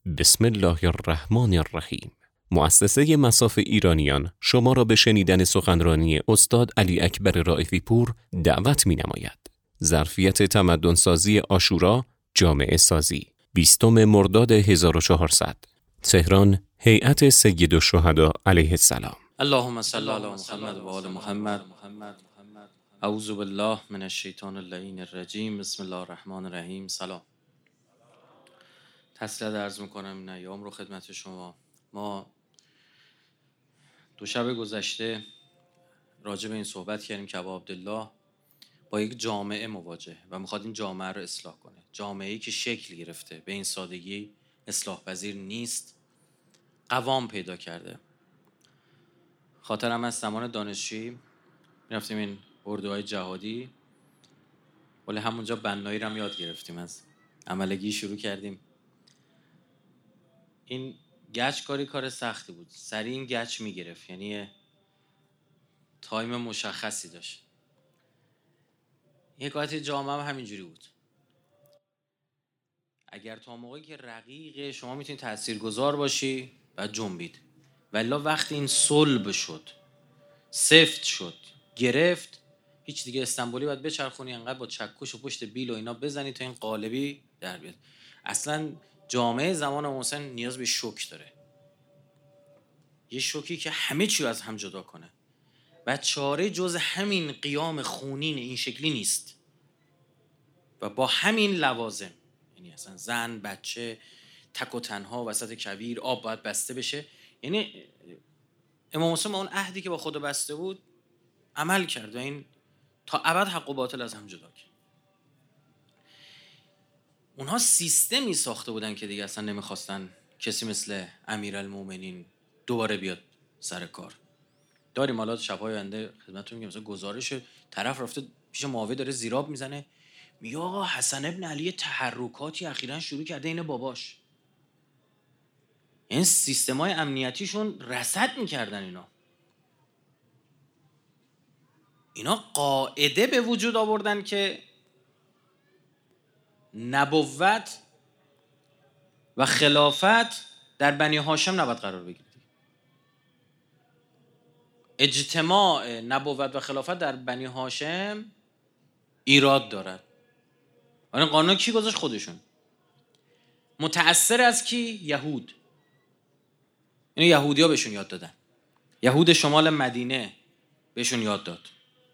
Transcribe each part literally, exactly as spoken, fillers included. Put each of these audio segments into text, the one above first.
بسم الله الرحمن الرحیم. مؤسسه مصاف ایرانیان شما را به شنیدن سخنرانی استاد علی اکبر رائفی پور دعوت می نماید. ظرفیت تمدن سازی عاشورا، جامعه سازی، بیستم مرداد هزار و چهارصد، تهران، هیئت سید الشهدا علیه السلام. اللهم صل علی محمد و آل محمد. اعوذ بالله من الشیطان اللعین الرجیم. بسم الله الرحمن الرحیم. سلام. تسلیت عرض میکنم این ایام رو خدمت شما. ما دو شب گذشته راجع به این صحبت کردیم که ابا عبدالله با یک جامعه مواجه و میخواد این جامعه رو اصلاح کنه. جامعه‌ای که شکل گرفته، به این سادگی اصلاح پذیر نیست، قوام پیدا کرده. خاطرم از زمان دانشجویی میرفتیم این اردوهای جهادی، ولی همونجا بنایی رو هم یاد گرفتیم، از عملگی شروع کردیم. این گچ کاری کار سختی بود، سریع این گچ میگرفت، یعنی تایم مشخصی داشت. یک وقتی جامعه هم همینجوری بود. اگر تا موقعی که رقیق شما میتونید تاثیرگذار باشی و جنبید، ولی وقتی این صلب شد، سفت شد، گرفت، هیچ دیگه استانبولی باید بچرخونی انقدر با چکش و پشت بیل و اینا بزنی تا این قالبی در بیاد. اصلا جامعه زمان محسن نیاز به شوک داره، یه شوکی که همه چی از هم جدا کنه و چاره جز همین قیام خونین این شکلی نیست و با همین لوازم، یعنی اصلا زن، بچه، تک و تنها وسط کویر، آب باید بسته بشه. یعنی امام حسین اون عهدی که با خدا بسته بود عمل کرد و این تا ابد حق و باطل از هم جدا کرد. اونها سیستمی ساخته بودن که دیگه اصلا نمیخواستن کسی مثل امیرالمومنین دوباره بیاد سر کار. داریم حالا شب‌های آینده خدمتتون میگم، مثلا گزارش طرف رفته پیش معاویه داره زیراب میزنه، میگه آقا حسن ابن علی تحرکاتی اخیراً شروع کرده این باباش. این سیستمای امنیتیشون رصد میکردن اینا. اینا قاعده به وجود آوردن که نبوت و خلافت در بنی هاشم نباید قرار بگیره. اجتماع نبوت و خلافت در بنی هاشم ایراد دارد. این قانون کی گذاشت؟ خودشون. متأثر از کی؟ یهود. اینو یهودی‌ها بهشون یاد دادن. یهود شمال مدینه بهشون یاد داد.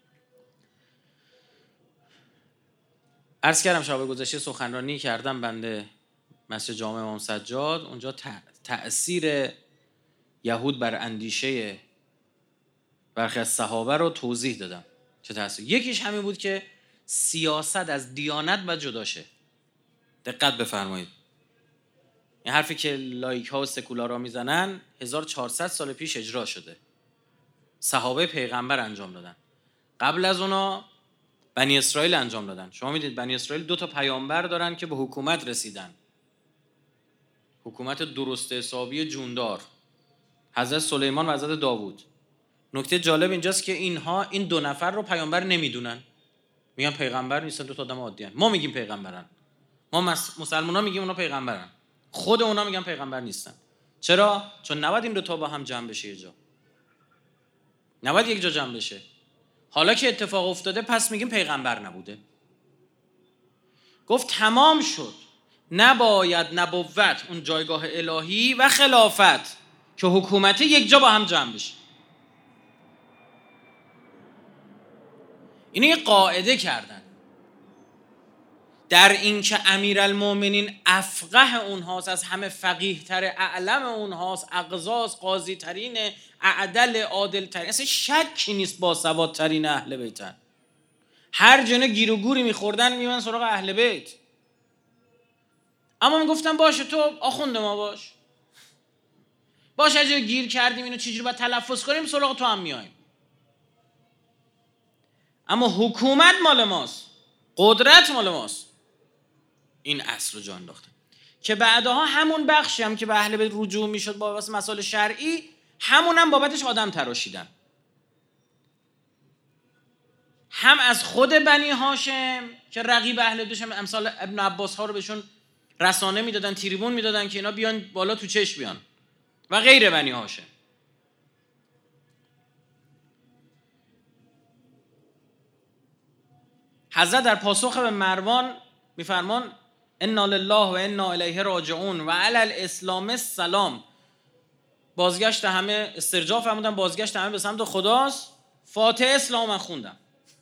عرض کردم شب گذشته سخنرانی کردم بنده مسجد جامع امام سجاد. اونجا تأثیر یهود بر اندیشه برخی از صحابه رو توضیح دادم. چه تأثیر؟ یکیش همین بود که سیاست از دیانت باید جدا شه. دقت بفرمایید. این حرفی که لایک ها و سکولارا میزنن هزار و چهارصد سال پیش اجرا شده. صحابه پیغمبر انجام دادن. قبل از اونا بنی اسرائیل انجام دادن. شما میدید بنی اسرائیل دو تا پیامبر دارن که به حکومت رسیدن. حکومت درست حسابی جوندار، حضرت سلیمان و حضرت داوود. نکته جالب اینجاست که اینها این دو نفر رو پیامبر نمیدونن، میگن پیغمبر نیستن، دو تا آدم عادی ان. ما میگیم پیغمبرن، ما مسلمان‌ها میگیم اونا پیغمبرن، خود اونا میگن پیغمبر نیستن. چرا؟ چون نباید این دو تا با هم جمع بشه یه جا، نباید یک جا جمع بشه. حالا که اتفاق افتاده پس میگیم پیغمبر نبوده. گفت تمام شد، نباید نبوت، اون جایگاه الهی، و خلافت که حکومت یک جا با هم جمع بشه. اینو یه قاعده کردن در این که امیرالمومنین افقه اونهاست، از همه فقیه تر، اعلم اونهاست، اقضاست، قاضی ترین، اعدل، عادل ترین، اصلا شکی نیست با سواد ترین اهل بیتن. هر جنه گیر و گوری میخوردن میمن سراغ اهل بیت. اما میگفتن باشه تو آخوند ما باش، باشه اگه گیر کردیم اینو چجوری باید تلفظ کنیم سراغ تو هم میایم. اما حکومت مال ماست، قدرت مال ماست. این اصل رو جا انداختن که بعدها همون بخشی هم که به اهل بیت رجوع میشد با واسه مسائل شرعی، همون هم بابتش آدم تراشیدن. هم از خود بنی هاشم که رقیب اهل بیت، امثال ابن عباس ها رو بهشون رسانه میدادن، تریبون میدادن که اینا بیان بالا تو چشم بیان و غیر بنی هاشم. حضرت در پاسخ به مروان میفرمان انا لله و انا الیه راجعون و علی الاسلام السلام. بازگشت همه استرجاع فرمودن، بازگشت همه به سمت خداست. فاتحه اسلام من خوندم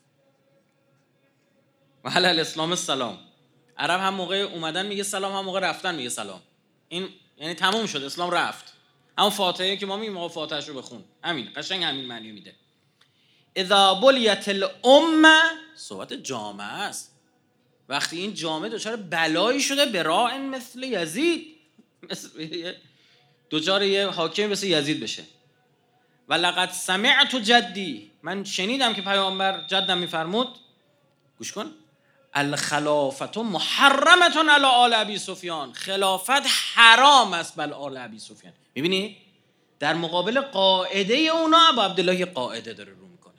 و علی الاسلام السلام. عرب هم موقع اومدن میگه سلام، هم موقع رفتن میگه سلام. این یعنی تموم شد، اسلام رفت. همون فاتحه که ما میگیم آقا فاتحه‌اش رو بخون، همین قشنگ همین معنی میده. اذا بلیت الامه، صحبت جامعه است. وقتی این جامعه دچار بلایی شده براء مثل یزید، مثل دچار یه حاکم مثل یزید بشه. و لقد سمعت جدی، من شنیدم که پیامبر جدم میفرمود، گوش کن، الخلافت محرمت علی آل ابی سفیان، خلافت حرام است بر آل ابی سفیان. میبینی در مقابل قاعده اونا ابو عبدالله قاعده داره رو میکنه.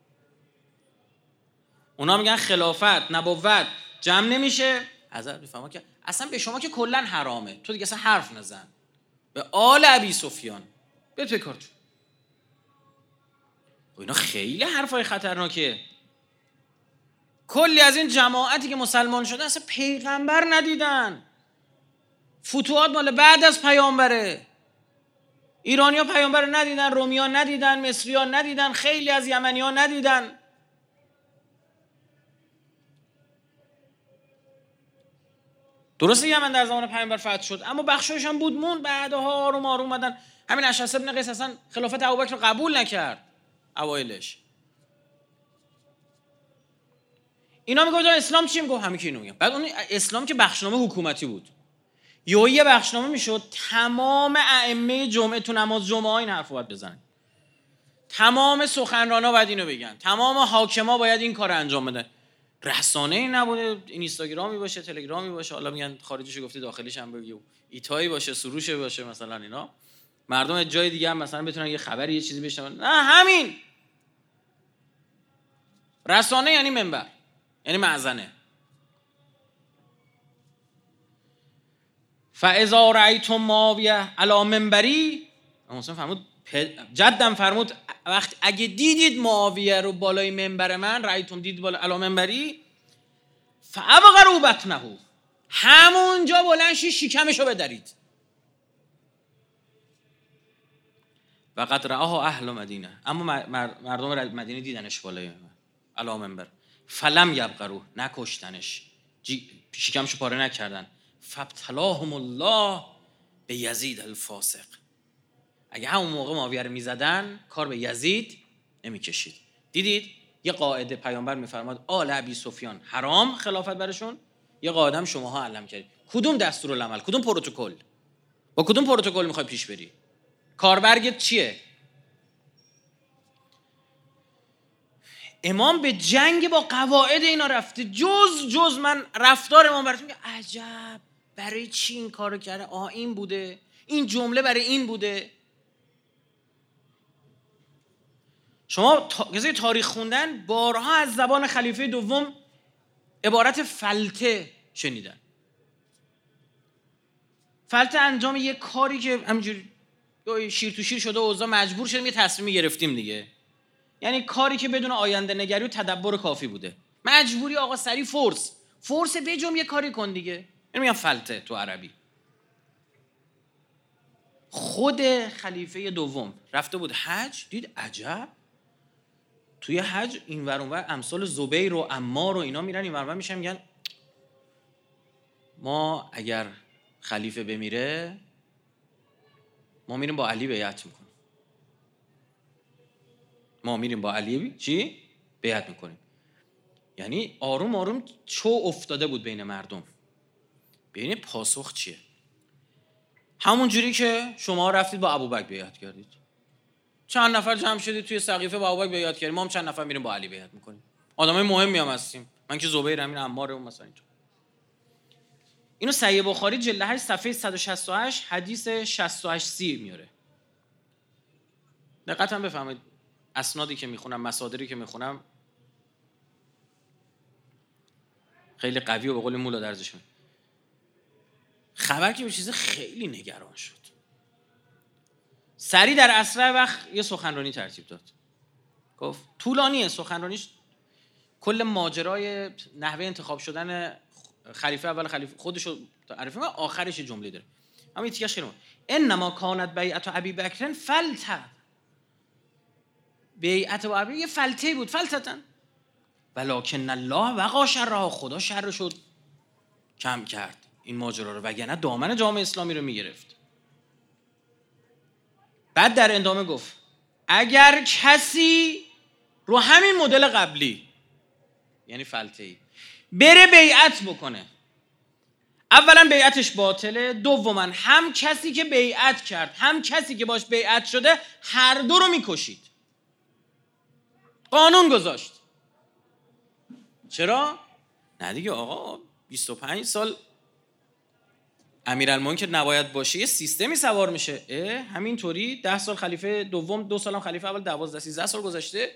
اونا میگن خلافت نبوت جمع نمیشه، حضرت میفهمه که اصلا به شما که کلا حرامه، تو دیگه اصلا حرف نزن، به آل ابی سفیان به تو کار. اینا خیلی حرفای خطرناکه. کلی از این جماعتی که مسلمان شده اصلا پیغمبر ندیدن، فتوحات مال بعد از پیامبره. ایرانی‌ها پیامبر ندیدن، رومیان ندیدن، مصریان ندیدن، خیلی از یمنی‌ها ندیدن. درسته یمن در زمان پیامبر فتح شد، اما بخشایش هم بود مون، بعدها آروم آروم اومدن. همین اشعث بن قیس اصلا خلافت ابوبکر رو قبول نکرد اوایلش. اینا میگفتن اسلام چی؟ میگفت همین که اینو میگم. بعد اون اسلام که بخشنامه حکومتی بود، یهو یه بخشنامه میشد تمام ائمه جمعه تو نماز جمعه این حرفو باید بزنن، تمام سخنرانا باید اینو بگن، تمام حاکما باید این کارو انجام بدن. رسانه‌ای نبوده، این اینستاگرامی باشه، تلگرامی باشه، حالا میگن خارجیشو گفته داخلیش هم بگی، ایتایی باشه، سروش باشه مثلا، اینا مردم از جای دیگه هم مثلا بتونن یه خبری یه چیزی بشنون. نه، همین رسانه یعنی منبر، یعنی معزنه. فاذا رأیتم معاویه علی منبری، مثلا فرمود جدم فرمود وقت اگه دیدید معاویه رو بالای منبر من، رأیتم دید بالا علی منبری، فابقروا بطنه، همونجا بلند شید شکمشو بدرید. و قد رآه اهل مدینه، اما مردم مدینه دیدنش بالای علی منبر، فلم یبقروه، نکشتنش، شکمشو پاره نکردن. فابتلاهم الله به یزید الفاسق، اگه همون موقع معاویه رو میزدن کار به یزید نمیکشید. دیدید یه قاعده پیامبر میفرماد آل ابی سفیان حرام خلافت برشون، یه قاعده هم شماها علم کردید. کدوم دستورالعمل، کدوم پروتکل، با کدوم پروتکل میخوای پیش بری؟ کاربرگت چیه؟ امام به جنگ با قواعد اینا رفته. جز جز من رفتار امام براتون میگه عجب برای چی این کارو کرده؟ آها این بوده، این جمله برای این بوده. شما کسی تاریخ خوندن بارها از زبان خلیفه دوم عبارت فلته شنیدن. فلته انجام یه کاری که همینجوری شیر تو شیر شده و اوضاع مجبور شدیم یه تصمیمی گرفتیم دیگه، یعنی کاری که بدون آینده نگری و تدبر کافی بوده، مجبوری آقا سری فورس فورس بجم یه کاری کن دیگه. اینو میگن فلته تو عربی. خود خلیفه دوم رفته بود حج، دید عجب توی حج این ور اون ور امثال زبیر و عمار و اینا میرن این ور اون میشن، میگن ما اگر خلیفه بمیره ما میریم با علی بیعت میکنیم، ما میریم با علی چی؟ بیعت میکنیم. یعنی آروم آروم چو افتاده بود بین مردم. ببین پاسخ چیه؟ همون جوری که شما رفتید با ابوبکر بیعت کردید، چند نفر جمع شدید توی سقیفه با ابوبکر بیعت کردیم، ما هم چند نفر میریم با علی بیعت میکنیم. آدمای مهمی هم هستیم، من که زبیر همین عمار اون مثلا اینجا. اینو صحیح بخاری جلد هشت صفحه صد و شصت و هشت حدیث شصت و هشت سی میاره. دقیقاً بفهمید اسنادی که میخونم، مصادری که میخونم خیلی قوی و به قول مولا درزش میاد. خبر که به چیز خیلی نگران شد. سریع در اسرع وقت یه سخنرانی ترتیب داد. گفت طولانیه سخنرانیش، کل ماجرای نحوه انتخاب شدن خلیفه اول خلیفه خودشو تعریف می‌کنه، آخرش جمله داره. اما این تیکش خیلی مهمه. انما کانت بیعت ابی بکر فلته. بیعت ابی یه فلته بود، فلتتن. ولکن الله وقا شرها، خدا شر شد کم کرد این ماجرا رو، وگرنه دامن جامعه اسلامی رو میگرفت. بعد در ادامه گفت اگر کسی رو همین مدل قبلی، یعنی فلته‌ای، بره بیعت بکنه، اولا بیعتش باطله، دوما هم کسی که بیعت کرد هم کسی که باش بیعت شده هر دو رو میکشید. قانون گذاشت. چرا؟ نه دیگه آقا بیست و پنج سال امیرالمومنین که نباید باشه یه سیستمی سوار میشه. اه همینطوری ده سال خلیفه دوم، دو سالم خلیفه اول، دوازده سیزده سال گذشته.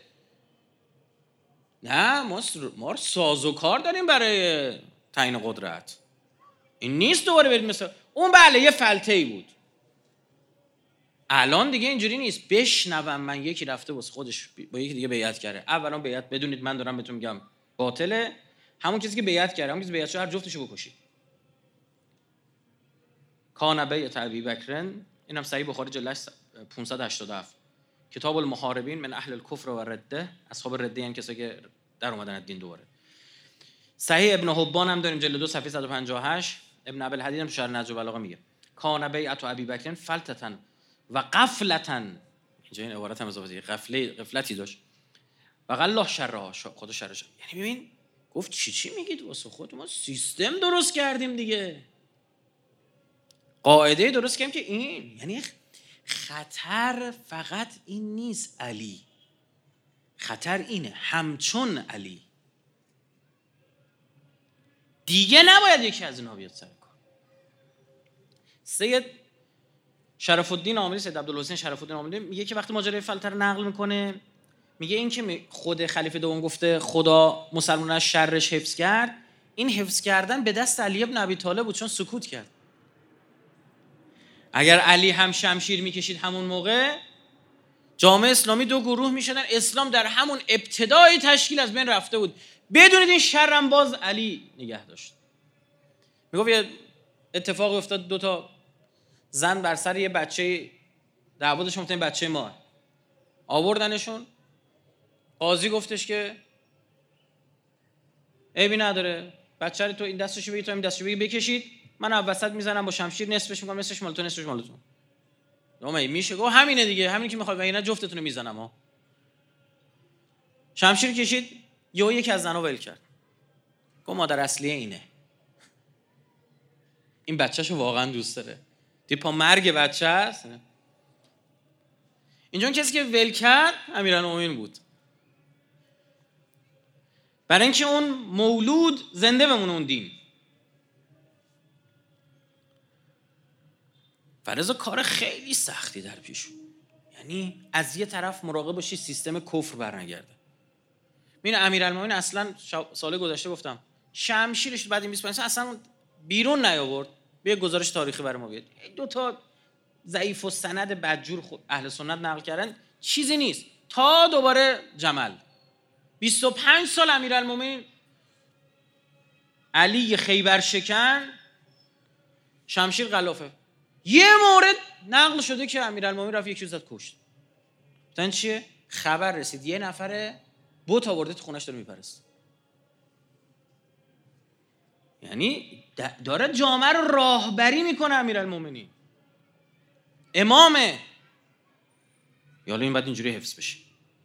نه ما ما سازوکار داریم برای تعیین قدرت. این نیست دوباره بریم مثلا اون. بله یه فلته‌ای بود. الان دیگه اینجوری نیست. بشنوم من یکی رفته واسه خودش با یکی دیگه بیعت کرده، اولا بیعت بدونید من دارم بهتون میگم باطله، همون کسی که بیعت کرده، همون کسی بیعت شده، هر جفتشو بکشید. کان بیعت ابی بکر، اینم صحیح بخاری جلد پانصد و هشتاد و هفت. کتاب المحاربین من اهل الکفر و رده، اصحاب رده یعنی کسایی که در اومدن از دین دوباره. صحیح ابن حبان هم داریم جلد دو صفحه صد و پنجاه و هشت. ابن ابی الحدید هم تو شرح نهج البلاغه میگه کان بیعت ابی بکر فلتتن و غفلتن. اینجا این عبارت هم اضافه غفله غفلتی داشت. و الله شرها، خدا شرش. یعنی ببین گفت چی چی میگید واسه خود ما سیستم درست کردیم دیگه، قاعده درست کردیم که این، یعنی خطر فقط این نیست علی، خطر اینه همچون علی دیگه نباید یکی از اینها بیاد سر کار. سید شرف الدین عاملی، سید عبدالحسین شرف الدین عاملی میگه که وقتی ماجرای فلتر نقل میکنه، میگه این که خود خلیفه دوم گفته خدا مسلمانان شرش حفظ کرد، این حفظ کردن به دست علی ابن ابی طالب بود، چون سکوت کرد. اگر علی هم شمشیر میکشید همون موقع، جامعه اسلامی دو گروه میشدن، اسلام در همون ابتدای تشکیل از بین رفته بود. بدونید این شرم باز علی نگه داشت. میگفت یه اتفاق افتاد، دو تا زن بر سر یه بچه دعوادشون گفتن بچه ما، آوردنشون، قاضی گفتش که عیبی نداره، بچه رو تو این دستشو بگی تو این دستشو بگی بکشید، من از وسط میزنم با شمشیر نصفش میکنم، نصفش مال تو نصفش مال تو. اومای میشه گفت همینه دیگه، همین که میخواد، اینا جفتتون رو میزنم ها. شمشیر کشید، یهو یکی از زنا ول کرد، گفت مادر اصلیه اینه، این بچه‌شو واقعا دوست داره، دی پا مرگ بچه است. اینجا کسی که ول کرد امیرالمومنین بود، برای اینکه اون مولود زنده بمونه اون دین. فرض کار خیلی سختی در پیش، یعنی از یه طرف مراقب باشی سیستم کفر برنگرده. ببین امیرالمومنین اصلا سال گذشته گفتم شمشیرش بعد این بیست و پنج سال اصلا بیرون نیاورد. به گزارش تاریخی برای ما بیاد، دو تا ضعیف و سند بدجور خود اهل سنت نقل کردن، چیزی نیست تا دوباره جمل. بیست و پنج سال امیرالمومنین علی خیبر شکن، شمشیر غلافه. یه مورد نقل شده که امیرالمومنین رفت یکی زد کشت. مثلا چیه؟ خبر رسید یه نفر بت آورده تو خونش داره میپرست. یعنی داره جامعه رو راهبری میکنه امیرالمومنین، امامه. یالا این باید اینجوری حفظ بشه.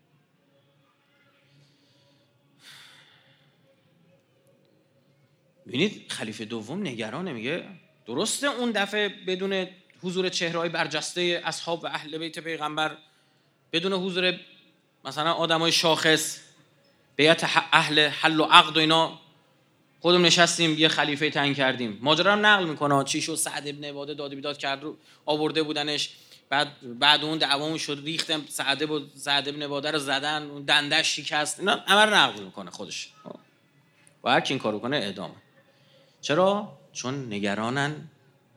ببینید خلیفه دوم نگرانه، میگه درسته اون دفعه بدون حضور چهره‌های برجسته اصحاب و اهل بیت پیغمبر، بدون حضور مثلا آدمای شاخص، بیعت اهل حل و عقد و اینا، خودمون نشستیم یه خلیفه تعیین کردیم. ماجرا رو نقل میکنه چی شد، سعد ابن عباده داد بیداد کرد رو آورده بودنش، بعد بعد اون دعوامون شد، ریختم سعد بود سعد ابن عباده رو زدن، اون دندش شکست، اینا همه رو نقل میکنه خودش. و هر کی این کارو کنه اعدامه. چرا؟ چون نگرانن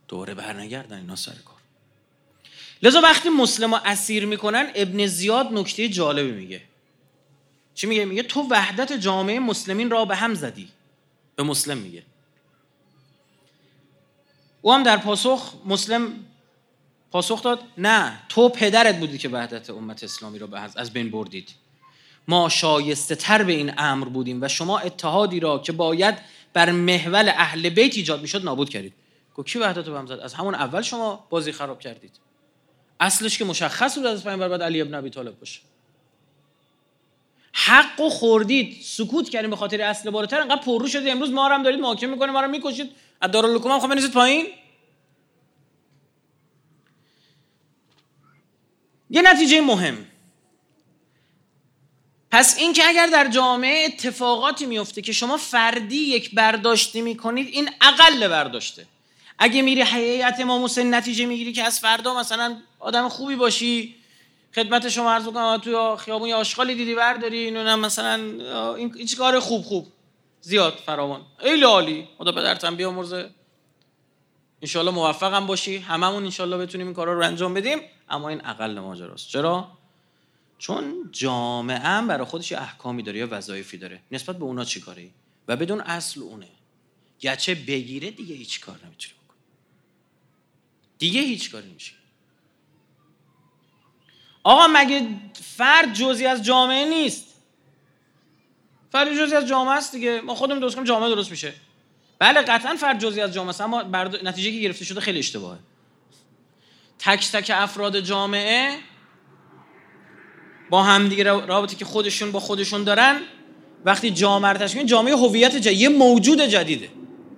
دوره برنگردن اینا سر کار. لذا وقتی مسلم ها اسیر میکنن، ابن زیاد نکته جالبی میگه. چی میگه؟ میگه تو وحدت جامعه مسلمین را به هم زدی. به مسلم میگه. او هم در پاسخ مسلم پاسخ داد نه، تو پدرت بودی که وحدت امت اسلامی را به از بین بردید. ما شایسته تر به این امر بودیم و شما اتحادی را که باید بر محور اهل بیت ایجاد میشد نابود کردید. گفت کی وحدت رو به هم زد؟ از همون اول شما بازی خراب کردید. اصلش که مشخص بود از پیامبر بعد علی ابن ابی طالب باشه. حقو خوردید، سکوت کردیم به خاطر اصل بالاتر، انقدر پررو شدید امروز ما رو هم دارید محاکمه میکنید، ما رو میکشید، از دارالحکومه هم خب بنزید پایین. یه نتیجه مهم. پس این که اگر در جامعه اتفاقاتی میفته که شما فردی یک برداشتی میکنید، این اقل برداشته. اگه میری هیئت امام حسین نتیجه میگیری که از فردا مثلا آدم خوبی باشی، خدمت شما عرض می‌کنم تو خیابون یه آشغالی دیدی برداری، اینو مثلا این هیچ کار خوب خوب زیاد فراوان، خیلی عالی، خدا پدرتم بیامرزه، ان شاءالله موفقم باشی، هممون ان شاءالله بتونیم این کارا رو انجام بدیم. اما این اقل ماجراست. چرا؟ چون جامعه هم برای خودش احکامی داره یا وظایفی داره، نسبت به اونا چی کاری و بدون اصل اونه. گچه بگیره دیگه هیچ کار نمیتونه بکنه، دیگه هیچ کاری نمیشه. آقا مگه فرد جزئی از جامعه نیست؟ فرد جزئی از جامعه است دیگه. ما خودمون درست کنیم جامعه درست میشه. بله قطعا فرد جزئی از جامعه است، اما برد... نتیجه که گرفته شده خیلی اشتباهه. تک تک افراد جامعه با هم دیگه رابطی که خودشون با خودشون دارن، وقتی جامعه رو تشکیل، جامعه هویت جدید، یه موجود جدیده.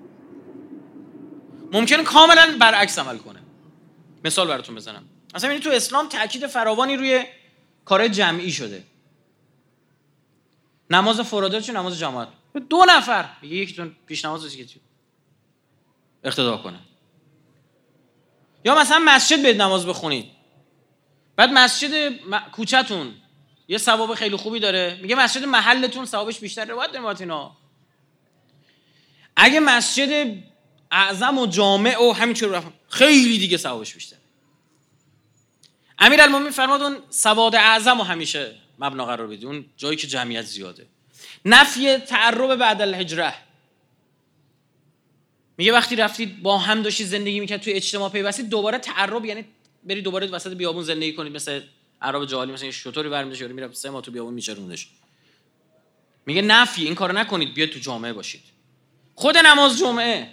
ممکنه کاملا برعکس عمل کنه. مثال براتون بزنم. مثلا این تو اسلام تاکید فراوانی روی کار جمعی شده. نماز فرادات چه نماز جماعت، دو نفر میگه یکیتون پیش نماز دیگه اقتدا کنه. یا مثلا مسجد برید نماز بخونید، بعد مسجد کوچه‌تون یه ثواب خیلی خوبی داره، میگه مسجد محلتون ثوابش بیشتره. روایت نمیاد اینا. اگه مسجد اعظم و جامع و همینطور خیلی دیگه ثوابش بیشتره. امیرالمومنین فرمود اون سواد اعظم رو همیشه مبنا قرار بدید، اون جایی که جمعیت زیاده. نفی تعرب بعد الهجره، میگه وقتی رفتید با هم داشتید زندگی میکرد توی اجتماع پیوستید، دوباره تعرب یعنی برید دوباره وسط بیابون زندگی کنید مثل عرب جاهلی، مثلا شطوری برمی‌داشت یارو میره سه ماه تو بیابون میچروندش. میگه نفی این کارو نکنید، بیاید تو جامعه باشید. خود نماز جمعه،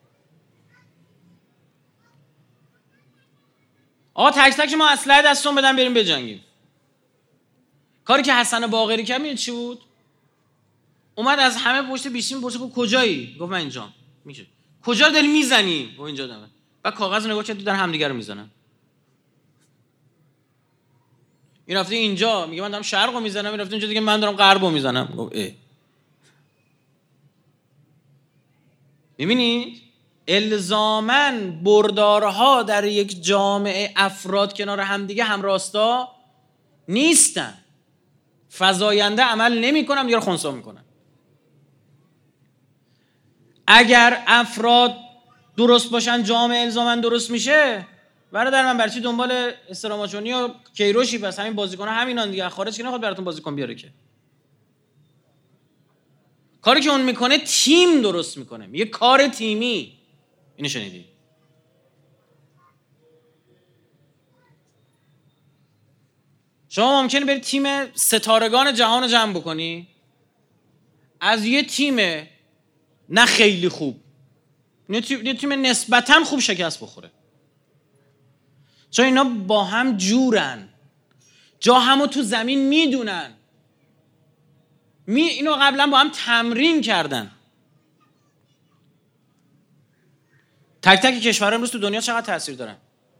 آقا تک تک ما اسلحه دستون بدن بریم بجنگیم. کاری که حسن باقری کرد میدونید چی بود؟ اومد از همه پشت بیشتیم پرسید کجایی؟ گفت من اینجام. میشه کجا رو داری میزنی؟ گفت اینجا دارم. بعد کاغذ نگاه کرد دارن همدیگه رو میزنن. این رفته اینجا میگه من دارم شرقو میزنم، این رفته اینجا دیگه من دارم غربو میزنم. گفت اه. میبینید الزاماً بردارها در یک جامعه افراد کنار همدیگه همراستا نیستن، فزاینده عمل نمی‌کنن، دیگه خنثی میکنن. اگر افراد درست باشن جامعه الزاماً درست میشه. برادر من برچی دنبال استراماچونی و کیروشی؟ پس همین بازیکن‌ها همینان دیگه، خارج که نخواد براتون بازیکن بیاره که. کاری که اون میکنه تیم درست میکنه، میگه کار تیمی. اینو شنیدی؟ شما ممکنه بری تیم ستارگان جهان رو جمع بکنی از یه تیم نه خیلی خوب، یه تیم نسبتاً خوب شکست بخوره، چون اینا با هم جورن، جا همو تو زمین میدونن، می اینو قبلا با هم تمرین کردن. تک تک کشورها امروز تو دنیا چقدر تاثیر دارن؟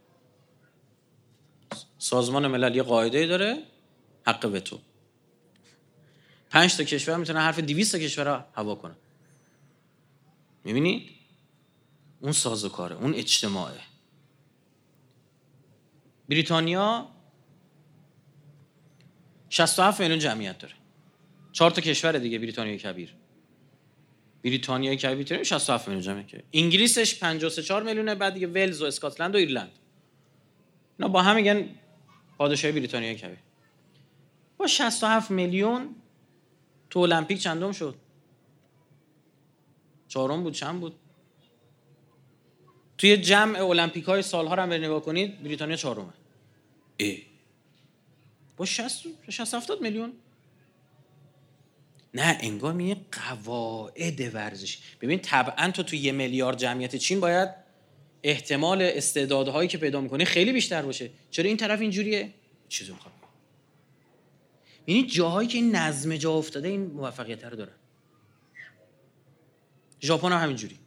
سازمان ملل یه قاعده داره، حق وتو. پنج تا کشور میتونن حرف دویست تا کشور هوا کنن. میبینید؟ اون سازوکاره، اون اجتماعه. بریتانیا شصت و هفت میلیون جمعیت داره. چهار تا کشور دیگه بریتانیای کبیر. بریتانیا که بریتانیا شصت و هفت میلیون جمعیت که انگلیسش پنجاه و سه چهار میلیونه، بعد دیگه ولز و اسکاتلند و ایرلند اینا با هم میگن پادشاهی بریتانیا کبیر. با شصت و هفت میلیون تو المپیک چندم شد؟ چهارم بود چند بود؟ توی جمع المپیک های سالها رو هم نگاه کنید بریتانیا چهارمه. ای با شصت شصت هفتاد میلیون. نه انگار میگه قواعد ورزش. ببین طبعا تو توی یه میلیارد جمعیت چین باید احتمال استعدادهایی که پیدا میکنی خیلی بیشتر باشه. چرا این طرف اینجوریه؟ چیزی میخوام. یعنی جاهایی که این نظم جا افتاده این موفقیت رو داره. ژاپن هم همینجوری.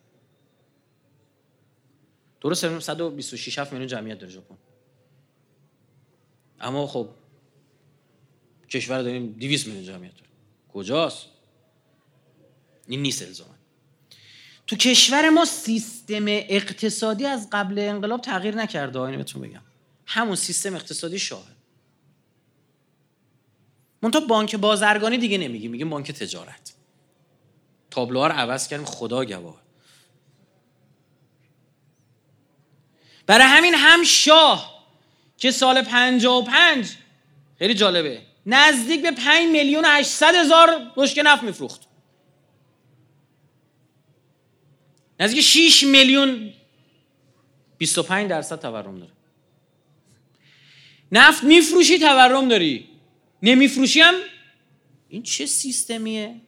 درسته صد و بیست و شش میلیون جمعیت داره ژاپن. اما خب کشور داریم دویست میلیون جمعیت داره. کجاست؟ این نیست الزاما. تو کشور ما سیستم اقتصادی از قبل انقلاب تغییر نکرده. اینو بهتون بگم همون سیستم اقتصادی شاهه. منتها بانک بازرگانی دیگه نمیگیم، میگیم بانک تجارت. تابلوها رو عوض کردیم، خدا گواه. برای همین هم شاه که سال پنجاه و پنج خیلی جالبه نزدیک به پنج میلیون و هشتصد هزار بشکه نفت میفروخت، نزدیک شش میلیون بیست و پنج درصد تورم داره. نفت میفروشی تورم داری، نمیفروشی هم. این چه سیستمیه؟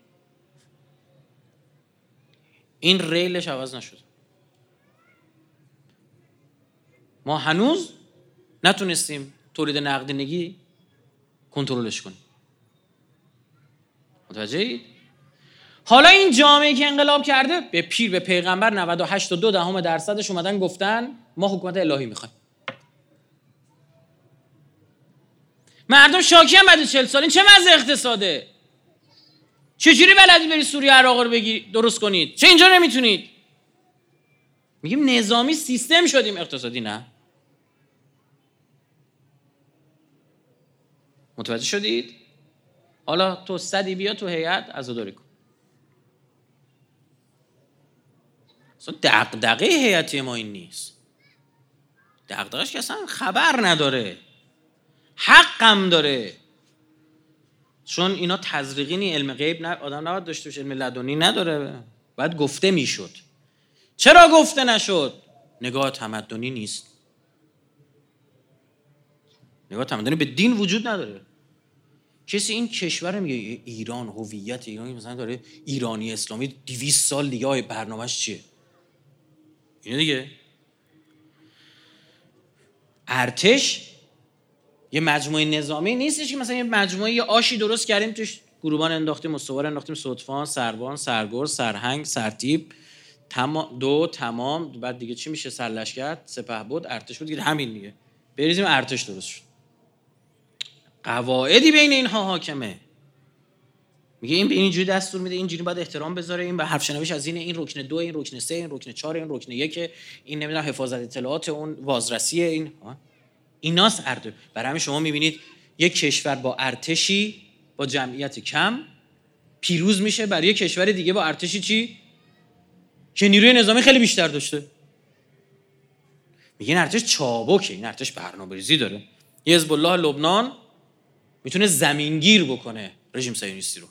این ریلش عوض نشد. ما هنوز نتونستیم تولید نقدینگی کنترلش کنیم. متوجهید؟ حالا این جامعه که انقلاب کرده به پیر به پیغمبر نود و هشت و دو دهم درصدش اومدن گفتن ما حکومت الهی میخوایم. مردم شاکی هم بعد چهل سال. این چه وضع اقتصاده؟ چجوری بلدی بری سوریه عراق رو بگی درست کنید؟ چه اینجا نمیتونید؟ میگیم نظامی سیستم شدیم، اقتصادی نه. متوجه شدید؟ حالا تو صدی بیا تو هیئت عزاداری کن. اصلا دغدغه هیئتی ما این نیست. دغدغه‌اش که اصلا خبر نداره، حقم داره. چون اینا تزریقی نی، علم غیب نه، آدم نباید داشته باشه، علم لدنی نداره، باید گفته میشد. چرا گفته نشد؟ نگاه تمدنی نیست. نگاه تمدنی به دین وجود نداره. کسی این کشور میگه ایران هویت ایرانی مثلا داره ایرانی اسلامی دویست سال دیگه، آی برنامه‌اش چیه؟ اینه دیگه. ارتش یه مجموعه نظامی نیستش که مثلا یه مجموعه یه آشی درست کردیم توش گروبان انداختیم، مستوار انداختیم، صدفان، سربان، سرگرز، سرهنگ، سرتیپ، تمام دو تمام، بعد دیگه چی میشه؟ سرلشکر، سپهبد، ارتش بود دیگه. همین دیگه بریزیم ارتش درست شد. قواعدی بین اینها حاکمه. میگه این به اینجوری دستور میده، اینجوری باید احترام بذاره، این به حرف شنویش از این، این رکن دو، این رکن سه، این رکن چهار، این رکن یک، این نمیدونم حفاظت اطلاعات، اون بازرسی، این ها ایناست ارتش. برای همین شما میبینید یک کشور با ارتشی با جمعیت کم پیروز میشه برای یک کشور دیگه با ارتشی چی که نیروی نظامی خیلی بیشتر داشته. میگن ارتش چابکه، این ارتش برنامه‌ریزی داره. یه حزب الله لبنان میتونه زمینگیر بکنه رژیم صهیونیستی رو.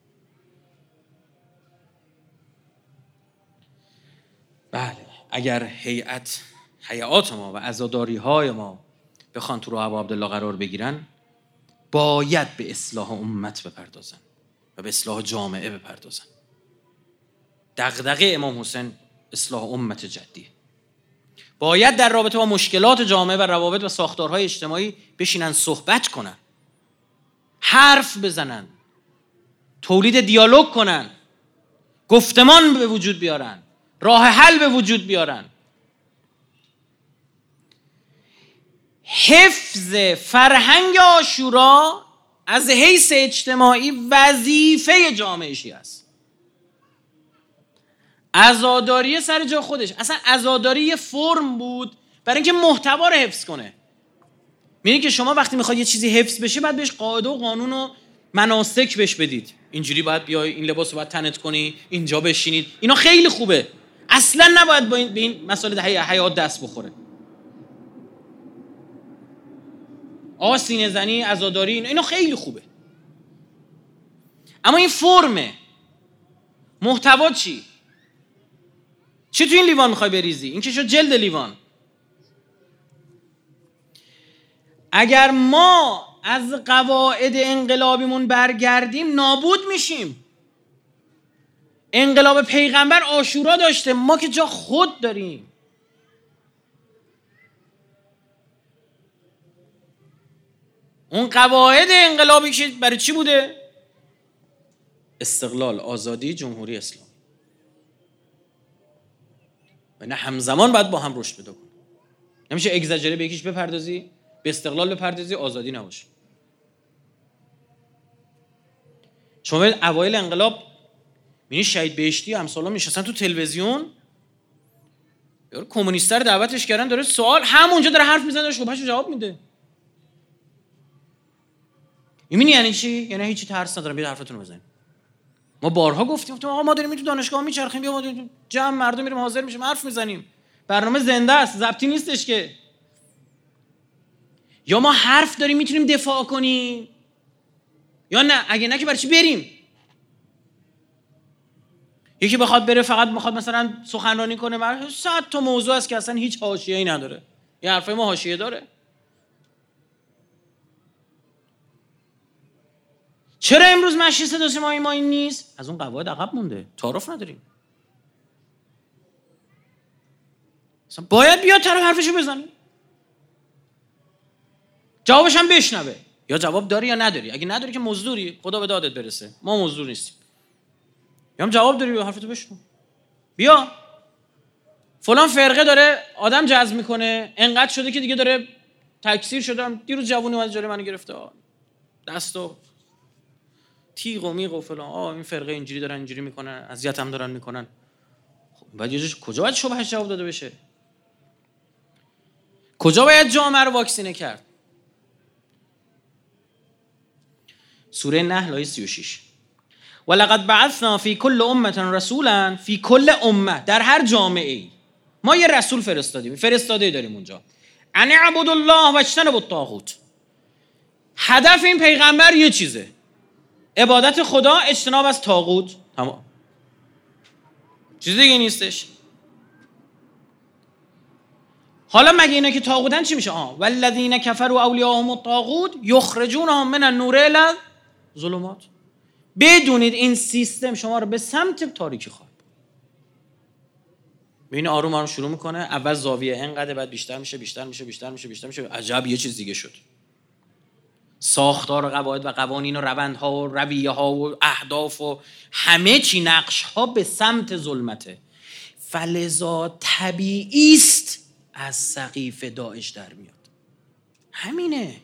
بله اگر هیئت هیئات ما و عزاداری‌های ما بخوان تو راه ابو عبدالله قرار بگیرن، باید به اصلاح امت بپردازن و به اصلاح جامعه بپردازن. دغدغه امام حسین اصلاح امت جدیه. باید در رابطه با مشکلات جامعه و روابط و ساختارهای اجتماعی بشینن صحبت کنن، حرف بزنن، تولید دیالوگ کنن، گفتمان به وجود بیارن، راه حل به وجود بیارن. حفظ فرهنگ عاشورا از حیث اجتماعی وظیفه جامعه شیعه است. عزاداری سر جا خودش، اصلا عزاداری یه فرم بود برای اینکه محتوا رو حفظ کنه. می‌بینید که شما وقتی میخواد یه چیزی حفظ بشه بعد بهش قاعده و قانون و مناسک بهش بدید. اینجوری باید بیای، این لباس رو باید تنت کنی، اینجا بشینید. اینا خیلی خوبه، اصلا نباید با این به این مسائل حیات دست بخوره. آقا سینه زنی، عزاداری، اینا خیلی خوبه، اما این فرمه. محتوا چی؟ چی تو این لیوان میخوای بریزی؟ این که شد جلد لیوان. اگر ما از قواعد انقلابیمون برگردیم نابود میشیم. انقلاب پیغمبر عاشورا داشته، ما که جا خود داریم. اون قواعد انقلابی که برای چی بوده؟ استقلال، آزادی، جمهوری اسلامی. و نه همزمان باید با هم رشد پیدا کنه. نمیشه اگزاجره به یکیش بپردازی، به استقلال بپردازی، آزادی نباشه. شما باید اوایل انقلاب ببینید شهید بهشتی امثالا میشستن تو تلویزیون، یارو کمونیستا رو دعوتش کردن، داره سوال همونجا داره حرف میزنه، شبهه‌شو جواب میده. می‌بینی یعنی چی؟ یعنی هیچی ترس ندارم، بیاید حرفتون رو بزنید. ما بارها گفتیم گفتیم آقا ما داریم تو دانشگاه میچرخیم، بیا ما داریم جمع مردم میریم حاضر میشیم حرف میزنیم. برنامه زنده است، ضبطی نیستش که. یا ما حرف داریم میتونیم دفاع کنیم، یا نه اگه نه که برای چی بریم؟ یکی بخواد بره فقط بخواد مثلا سخنرانی کنه، مثلا صد تا موضوع است که اصلا هیچ حاشیه‌ای نداره. این حرفای ما حاشیه داره. چرا امروز مجلس داشته ما این ما این نیست؟ از اون قواعد عقب مونده، تعارف نداریم. مثلا باید بیاد طرف حرفشو بزنه، جوابش هم بشنوه. یا جواب داری یا نداری. اگه نداری که مزدوری، خدا به دادت برسه، ما مزدور نیستیم. یا هم جواب داری یا حرفتو بشنو. بیا فلان فرقه داره آدم جذب میکنه، انقدر شده که دیگه داره تکثیر شده. دیروز جوونی اومد جلوی منو گرفته، دستو تیغ و میغ و فلان، آه این فرقه اینجوری دارن اینجوری میکنن، اذیتم دارن میکنن. خب بعد یه کجا باید شبهش جواب داده بشه؟ کجا باید جامعه رو واکسینه کرد؟ سوره نحل آیه سی و شش. ولقد بعثنا فی کل امه رسولا، فی کل امه، در هر جامعه ای ما یه رسول فرستادیم، فرستاده داریم اونجا. ان اعبدوا الله واجتنبوا الطاغوت. هدف این پیغمبر یه چیزه، عبادت خدا، اجتناب از طاغوت. تمام، چیز دیگه نیستش. حالا مگه اینا که طاغوتن چی میشه؟ آه والذین کفروا اولیاءهم الطاغوت یخرجونهم من النور الی الظلمات. بدونید این سیستم شما رو به سمت تاریکی خواهد. ببین آروم آروم شروع میکنه، اول زاویه اینقدر، بعد بیشتر میشه بیشتر میشه بیشتر میشه بیشتر میشه، عجب یه چیز دیگه شد. ساختار و قواعد و قوانین و روندها و رویه ها و اهداف و همه چی، نقش ها به سمت ظلمته. فلذا طبیعی است از سقیف داعش در میاد. همینه،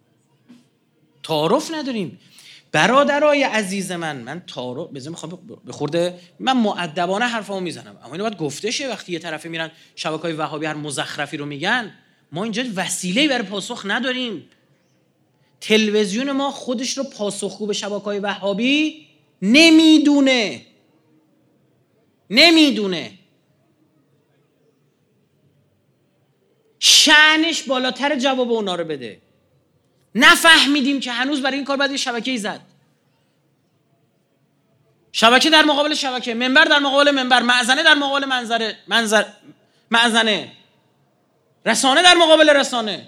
تعارف نداریم. برادرای عزیز من، من تعارف بذار میخوام بخورده، من مؤدبانه حرفامو میزنم، اما اینو باید گفته شه. وقتی یه طرفه میرن شبکه‌های وهابی هر مزخرفی رو میگن، ما اینجا وسیله‌ای برای پاسخ نداریم. تلویزیون ما خودش رو پاسخگو به شبکه‌های وهابی نمیدونه نمیدونه شأنش بالاتر جواب اونا رو بده. نفهمیدیم که هنوز برای این کار باید یه شبکه‌ای زد. شبکه در مقابل شبکه، منبر در مقابل منبر، معزنه در مقابل منظره منظر معزنه، رسانه در مقابل رسانه.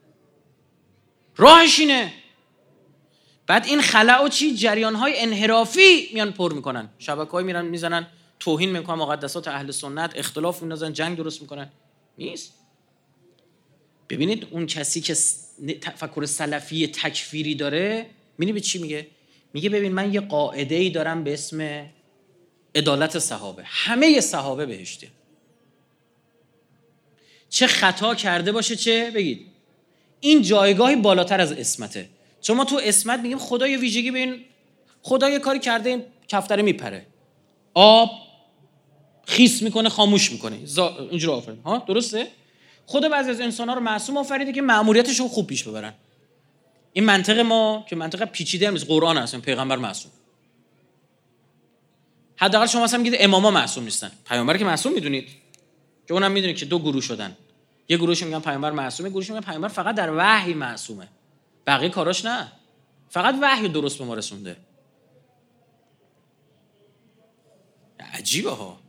راهش اینه. بعد این خلأ و چی جریان‌های انحرافی میان پر میکنن، شبکه‌های میرن میزنن توهین میکنن مقدسات اهل سنت، اختلاف میندازن، جنگ درست میکنن. نیست. ببینید اون کسی که تفکر سلفی تکفیری داره، می‌بینی به چی میگه؟ میگه ببین من یه قاعده‌ای دارم به اسم عدالت صحابه، همه صحابه بهشته، چه خطا کرده باشه چه بگید، این جایگاهی بالاتر از اسمته. چون ما تو اسمت میگیم خدا یه ویژگی به این، خدا یه کاری کرده این کفتره میپره، آب خیس میکنه خاموش میکنه، اینجوری آفرین، ها درسته؟ خدا بعضی از انسان‌ها رو معصوم آفریده که مأموریتشون خوب پیش ببرن. این منطق ما که منطق پیچیده نیست، قرآن هست، پیغمبر معصوم. حداقل شما مثلا میگید اماما معصوم نیستن، پیامبر که معصوم میدونید که اونم میدونید که دو گروه شدن، یه گروهش میگن پیامبر معصومه، گروهش میگن پیامبر فقط در وحی معصومه، بقیه کاراش نه، فقط وحی درست به ما رسونده. عجیبه ها.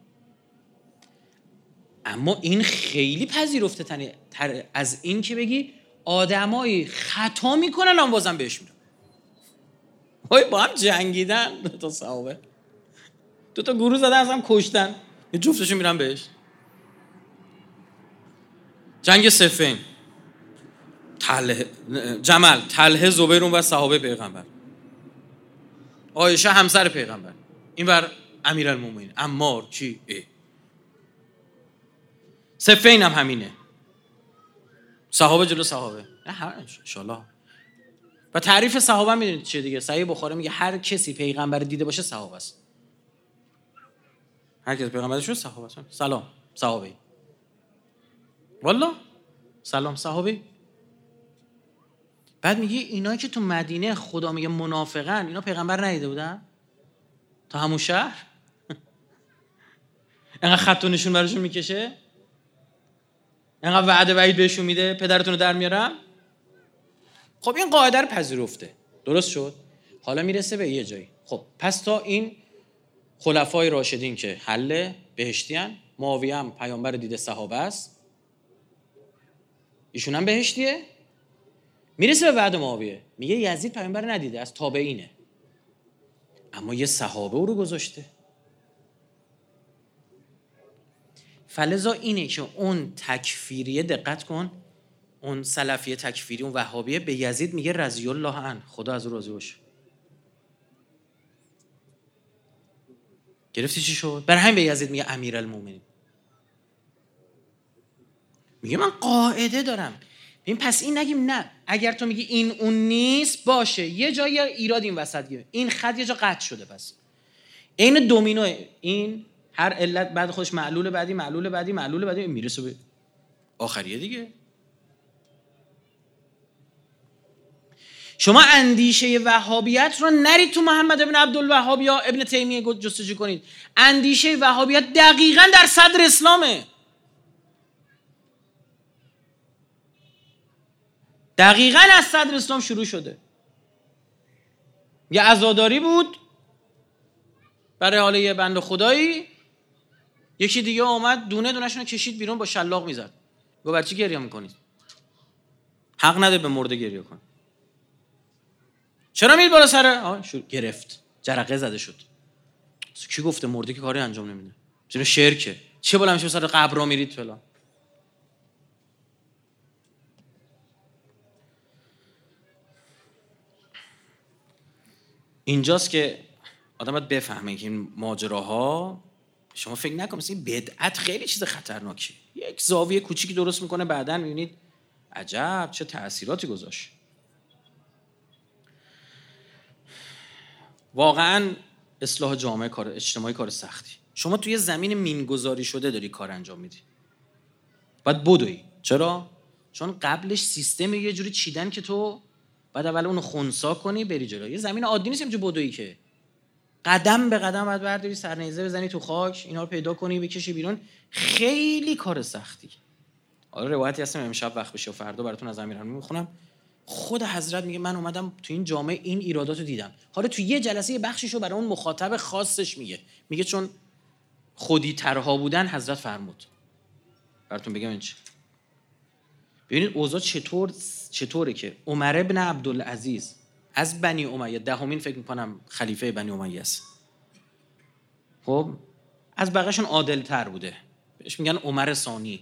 اما این خیلی پذیرفته تر از این که بگی آدمایی خطا میکنن اما بازم بهش میرن. وای با هم جنگیدن دو تا صحابه، دو تا گروه زدن از هم کشتن، یه جفتشون میرن بهش. جنگ صفین، تله جمل، طلحه زبیر اون و صحابه پیغمبر، عایشه همسر پیغمبر، این ور امیرالمومنین عمار چی اه. صفین هم همینه، صحابه جلو صحابه. ان شاءالله. و تعریف صحابه میدونید چیه دیگه؟ صحیح بخاری میگه هر کسی پیغمبر دیده باشه صحابه است. هر کسی پیغمبر شد صحابه است. سلام صحابه. والله سلام صحابه. بعد میگه اینایی که تو مدینه خدا میگه منافقن، اینا پیغمبر ندیده بودن تا همون شهر؟ اینقدر خط و نشون براشون میکشه، اینقدر وعده وعید بهشون میده پدرتون رو در میارم. خب این قاعده رو پذیرفته، درست شد. حالا میرسه به یه جایی. خب پس تا این خلفای راشدین که حل بهشتیان، معاویه هم پیامبر دیده صحابه است، ایشون هم بهشتیه. میرسه به بعد معاویه، میگه یزید پیامبر ندیده، از تابعینه، اما یه صحابه او رو گذاشته. فلذا اینه که اون تکفیریه، دقت کن، اون سلفیه تکفیری، اون وهابیه به یزید میگه رضی الله عنه، خدا از او راضی باشه. گرفتی چی شد؟ برای همین به یزید میگه امیرالمومنین. میگه من قاعده دارم. ببین پس این نگیم نه، اگر تو میگی این اون نیست، باشه یه جایی ایراد این وسط گیره، این خط یه جا قطع شده. پس این دومینو، این هر علت بعد خودش معلول بعدی معلول بعدی معلول بعدی میرسه به آخریه دیگه. شما اندیشه وهابیت رو نرید تو محمد ابن عبدالوهاب یا ابن تیمیه جستجو کنید. اندیشه وهابیت دقیقاً در صدر اسلامه، دقیقاً از صدر اسلام شروع شده. یه عزاداری بود برای حالا یه بنده خدایی، یکی دیگه اومد دونه دونه‌شون رو کشید بیرون با شلاق میزد. گفت بچه گریه میکنید؟ حق نده به مرده گریه کن. چرا میید بالا سر؟ آه شو گرفت، جرقه زده شد. کی گفته مرده که کاری انجام نمیده؟ چرا شرکه؟ چه بالا میشه سر قبر را میرید فلان؟ اینجاست که آدم باید بفهمه که این ماجراها، شما فکر نکنید این بدعت خیلی چیز خطرناکه. یک زاویه کوچیکی درست میکنه بعداً میبینید عجب چه تأثیراتی گذاشت. واقعاً اصلاح جامعه کار اجتماعی کار سختی. شما توی زمین مینگذاری شده داری کار انجام میدی، باید بدوی. چرا؟ چون قبلش سیستم یه جوری چیدن که تو بعد اول اونو خنثی کنی بری جلو. یه زمین عادی نیست اینجوری بدوی که قدم به قدم باید برداری، سرنیزه بزنی تو خاک، اینا رو پیدا کنی بکشی بیرون. خیلی کار سختی. آره روایتی هست امشب وقت بشه و فردا براتون از امیرالمومنین میخونم. خود حضرت میگه من اومدم تو این جامعه این ایراداتو دیدم. حالا تو یه جلسه یه بخشیشو برای اون مخاطب خاصش میگه. میگه چون خودی ترها بودن حضرت فرمود. براتون بگم این چه. ببینید اوضاع چطور چطوره که عمر ابن عبدالعزیز از بنی امیه، دهمین فکر میکنم خلیفه بنی امیه است، خب از بقیه‌شون عادل تر بوده، بهش میگن عمر ثانی.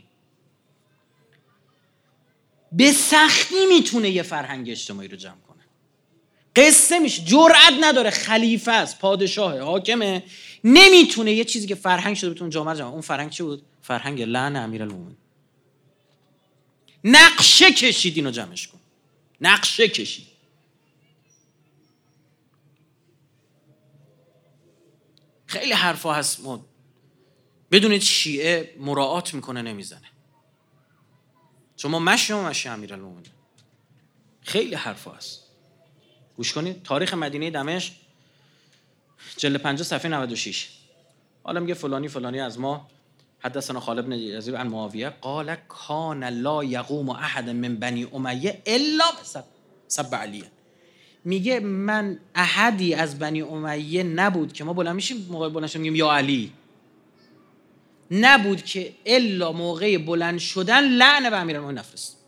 به سختی میتونه یه فرهنگ اجتماعی رو جمع کنه. قصه میشه، جرئت نداره، خلیفه است، پادشاه، حاکمه، نمیتونه یه چیزی که فرهنگ شده بتونه جامعه رو جمع. اون فرهنگ چی بود؟ فرهنگ لعن امیرالمومنین. نقشه کشید اینو جمعش کن، نقشه کشید. خیلی حرفا هست ما بدونید شیعه مراعات میکنه نمیزنه. شما مشی و مشی امیرالمومنین. خیلی حرفا هست، گوش کنید. تاریخ مدینه دمشق جلد پنجاه صفحه نود و شش. حالا میگه فلانی فلانی از ما حدثنا خالد بن یزید عن معاویه قال کان لا یقوم احد من بنی امیه الا سب علی. میگه من احدی از بنی امیه نبود که ما بلند میشیم موقع بلند شدن میگیم یا علی، نبود که الا موقع بلند شدن لعنه به امیرالمومنین نفرست.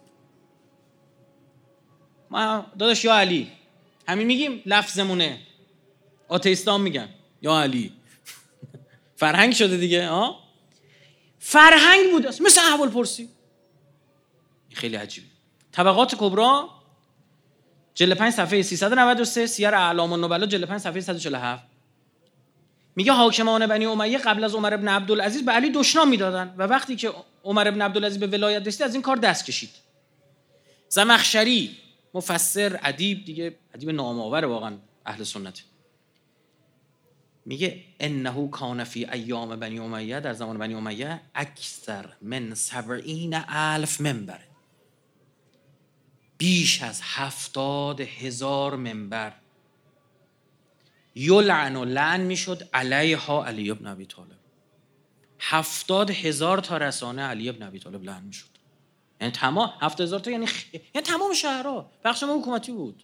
ما داداش یا علی همین میگیم، لفظمونه. آتئیستان میگن یا علی فرهنگ شده دیگه. ها فرهنگ بود است، مثل احوال پرسی. خیلی عجیبه. طبقات کبری جلد پنج صفحه سیصد و نود و سه، سیر اعلام النبلا جلد پنج صفحه صد و چهل و هفت میگه حاکمان بنی امیه قبل از عمر بن عبدالعزیز به علی دشنام میدادن و وقتی که عمر بن عبدالعزیز به ولایت رسید از این کار دست کشید. زمخشری مفسر ادیب دیگه، ادیب نام‌آور واقعا اهل سنت، میگه انه کان فی ایام بنی امیه، در زمان بنی امیه اکثر من سبعین الف منبر، بیش از هفتاد هزار منبر یلعن و لعن میشد علیها علی ابن ابی طالب. هفتاد هزار تا رسانه علی ابن ابی طالب لعن میشد. یعنی تمام هفتاد هزار تا، یعنی خ... یعنی تمام شهرها. بخشنامه حکومتی بود.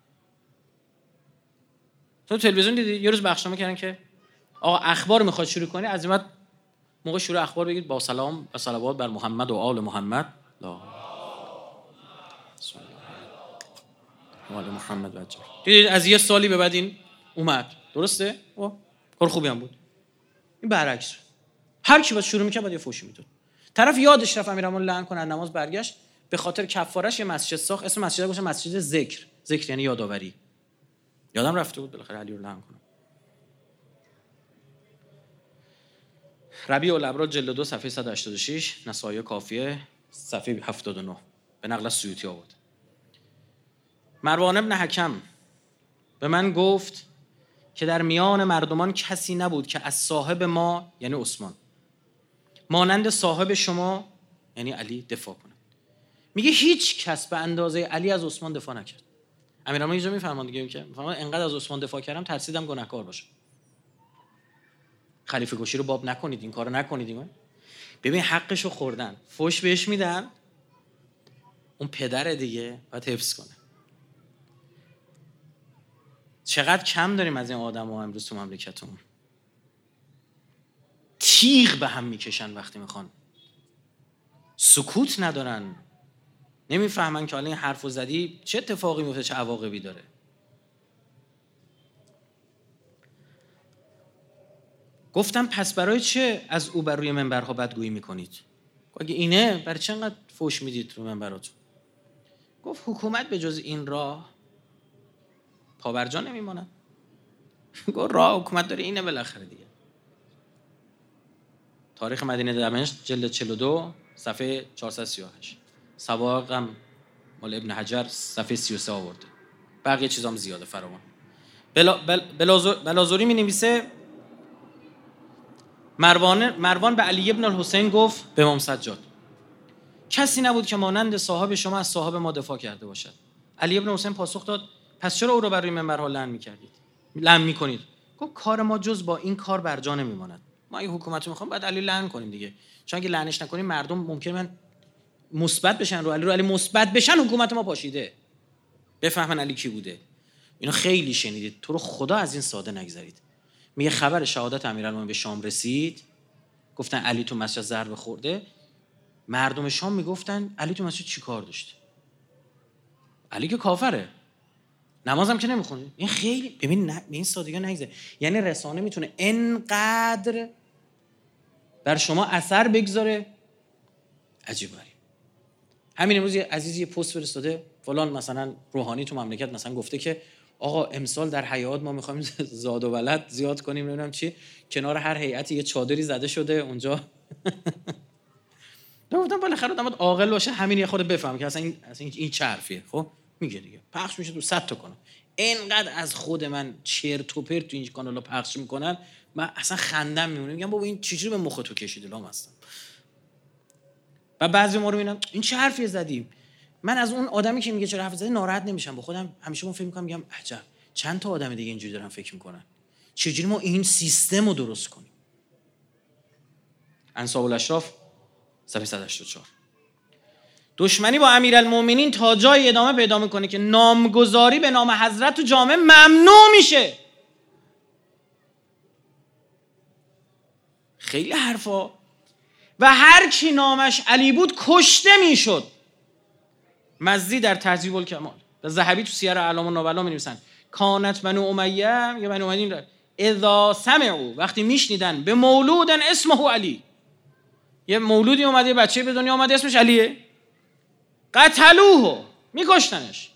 تو تلویزیون دیدی یه روز بخشنامه کردن که آقا اخبار میخواد شروع کنی، عزیمت موقع شروع اخبار بگید با سلام و صلوات بر محمد و آل محمد. لا آل محمد بچه. دیدید از یه سالی به بعد این اومد. درسته؟ او کار خوبی هم بود. این برعکس. هر کی باز شروع میکنه بعد یه فوشی میداد. طرف یادش رفت امیرالمومنین لعن کنه، نماز برگشت، به خاطر کفارش یه مسجد ساخت، اسم مسجد گذاشت مسجد ذکر. ذکر یعنی یادآوری. یادم رفته بود بالاخره علی رو لعن کنه. ربیع الابرار جلد دو صفحه صد و هشتاد و شش، نسائی کافیه صفحه هفتاد و نه به نقل از سیوطی آورد. مروان ابن حکم به من گفت که در میان مردمان کسی نبود که از صاحب ما یعنی عثمان مانند صاحب شما یعنی علی دفاع کنه. میگه هیچ کس به اندازه علی از عثمان دفاع نکرد. امیرالمومنین اینجا میفرمان دیگه که میفرمان انقدر از عثمان دفاع کردم ترسیدم گناهکار باشه. خلیفه کشی رو باب نکنید، این کارو نکنید. این ببین حقشو خوردن، فوش بهش میدن، اون پدر دیگه باید حفظ کنه. چقدر کم داریم از این آدم‌ها امروز تو مملکتمون. تیغ به هم میکشن وقتی میخوان، سکوت ندارن، نمیفهمن که حالا این حرفو زدی چه اتفاقی میفته، چه عواقبی داره. گفتم پس برای چه از او بر روی منبرها بدگویی میکنید؟ اگه اینه برای چه انقدر فوش میدید رو منبراتون؟ گفت حکومت به جز این راه پابرجا نمیمونه. گفت راه حکومت داره اینه بالاخره دیگه. تاریخ مدینه دمشق جلد چهل و دو صفحه چهارصد و سی و هشت، سواقم مال ابن حجر صفحه سی و سه آورده. بقیه چیزام زیاده فراوان. بلا بل بلازوری می نویسه مروان مروان به علی ابن الحسین گفت به امام سجاد کسی نبود که مانند صاحب شما از صاحب ما دفاع کرده باشد. علی ابن الحسین پاسخ داد پس چرا او رو بر روی منبرها لعن می‌کردید؟ لعن می‌کنید؟ گفت کار ما جز با این کار بر جا نمی‌ماند. ما این حکومت رو می‌خوام بعد علی لعن کنیم دیگه. چون اگه لعنش نکنیم مردم ممکنه من مثبت بشن رو علی، رو علی مثبت بشن حکومت ما پاشیده. بفهمن علی کی بوده. اینو خیلی شنیدید. تو رو خدا از این ساده نگذرید. میگه خبر شهادت امیرالمومنین به شام رسید، گفتن علی تو مسجد ضربه خورده. مردم شام میگفتن علی تو مسجد چیکار داشته؟ علی که کافره، نمازم که نمیخونه. این خیلی ببین نه، این سادگی نگذره. یعنی رسانه میتونه انقدر بر شما اثر بگذاره عجیبه. همین امروز یه عزیزی یه پست فرستاده فلان مثلا روحانی تو مملکت مثلا گفته که آقا امسال در حیات ما میخوایم زاد و ولد زیاد کنیم، نمیدونم چی، کنار هر هیئتی یه چادری زده شده اونجا. گفتم بالاخره آدم عاقل باشه همین یه خورده بفهم که اصلا این اصلا این چه حرفیه. خب میگه دیگه پخش میشه تو صد تا کنه. اینقدر از خود من چرت و پرت تو این کانالا پخش میکنن من اصلا خندم میمونه. میگم بابا این چجوری به مخ تو کشیده لام هستم. و بعضی ما رو میبینم این چه حرفی زدیم. من از اون آدمی که میگه چرا حرف زدی ناراحت نمیشم، با خودم همیشه اون فکر میکنم میگم عجب چند تا آدم دیگه اینجوری دارن فکر میکنن، چجوری ما این سیستم رو درست کنیم. انصاب الاشراف صفحه صد و هشتاد و چهار. دشمنی با امیرالمومنین تا جای ادامه پیدا میکنه که نامگذاری به نام حضرت تو جامعه ممنوع میشه. خیلی حرفا. و هر کی نامش علی بود کشته میشد. مزی در تهذیب الکمال و ذهبی تو سیر اعلام النبلا می‌نویسن کانت بنو امیه یا بنو امیه اذا سمعوا، وقتی میشنیدن به مولود اسمه علی، یه مولودی اومده یه بچه به دنیا اومده اسمش علیه، قتلوه، میکشتنش.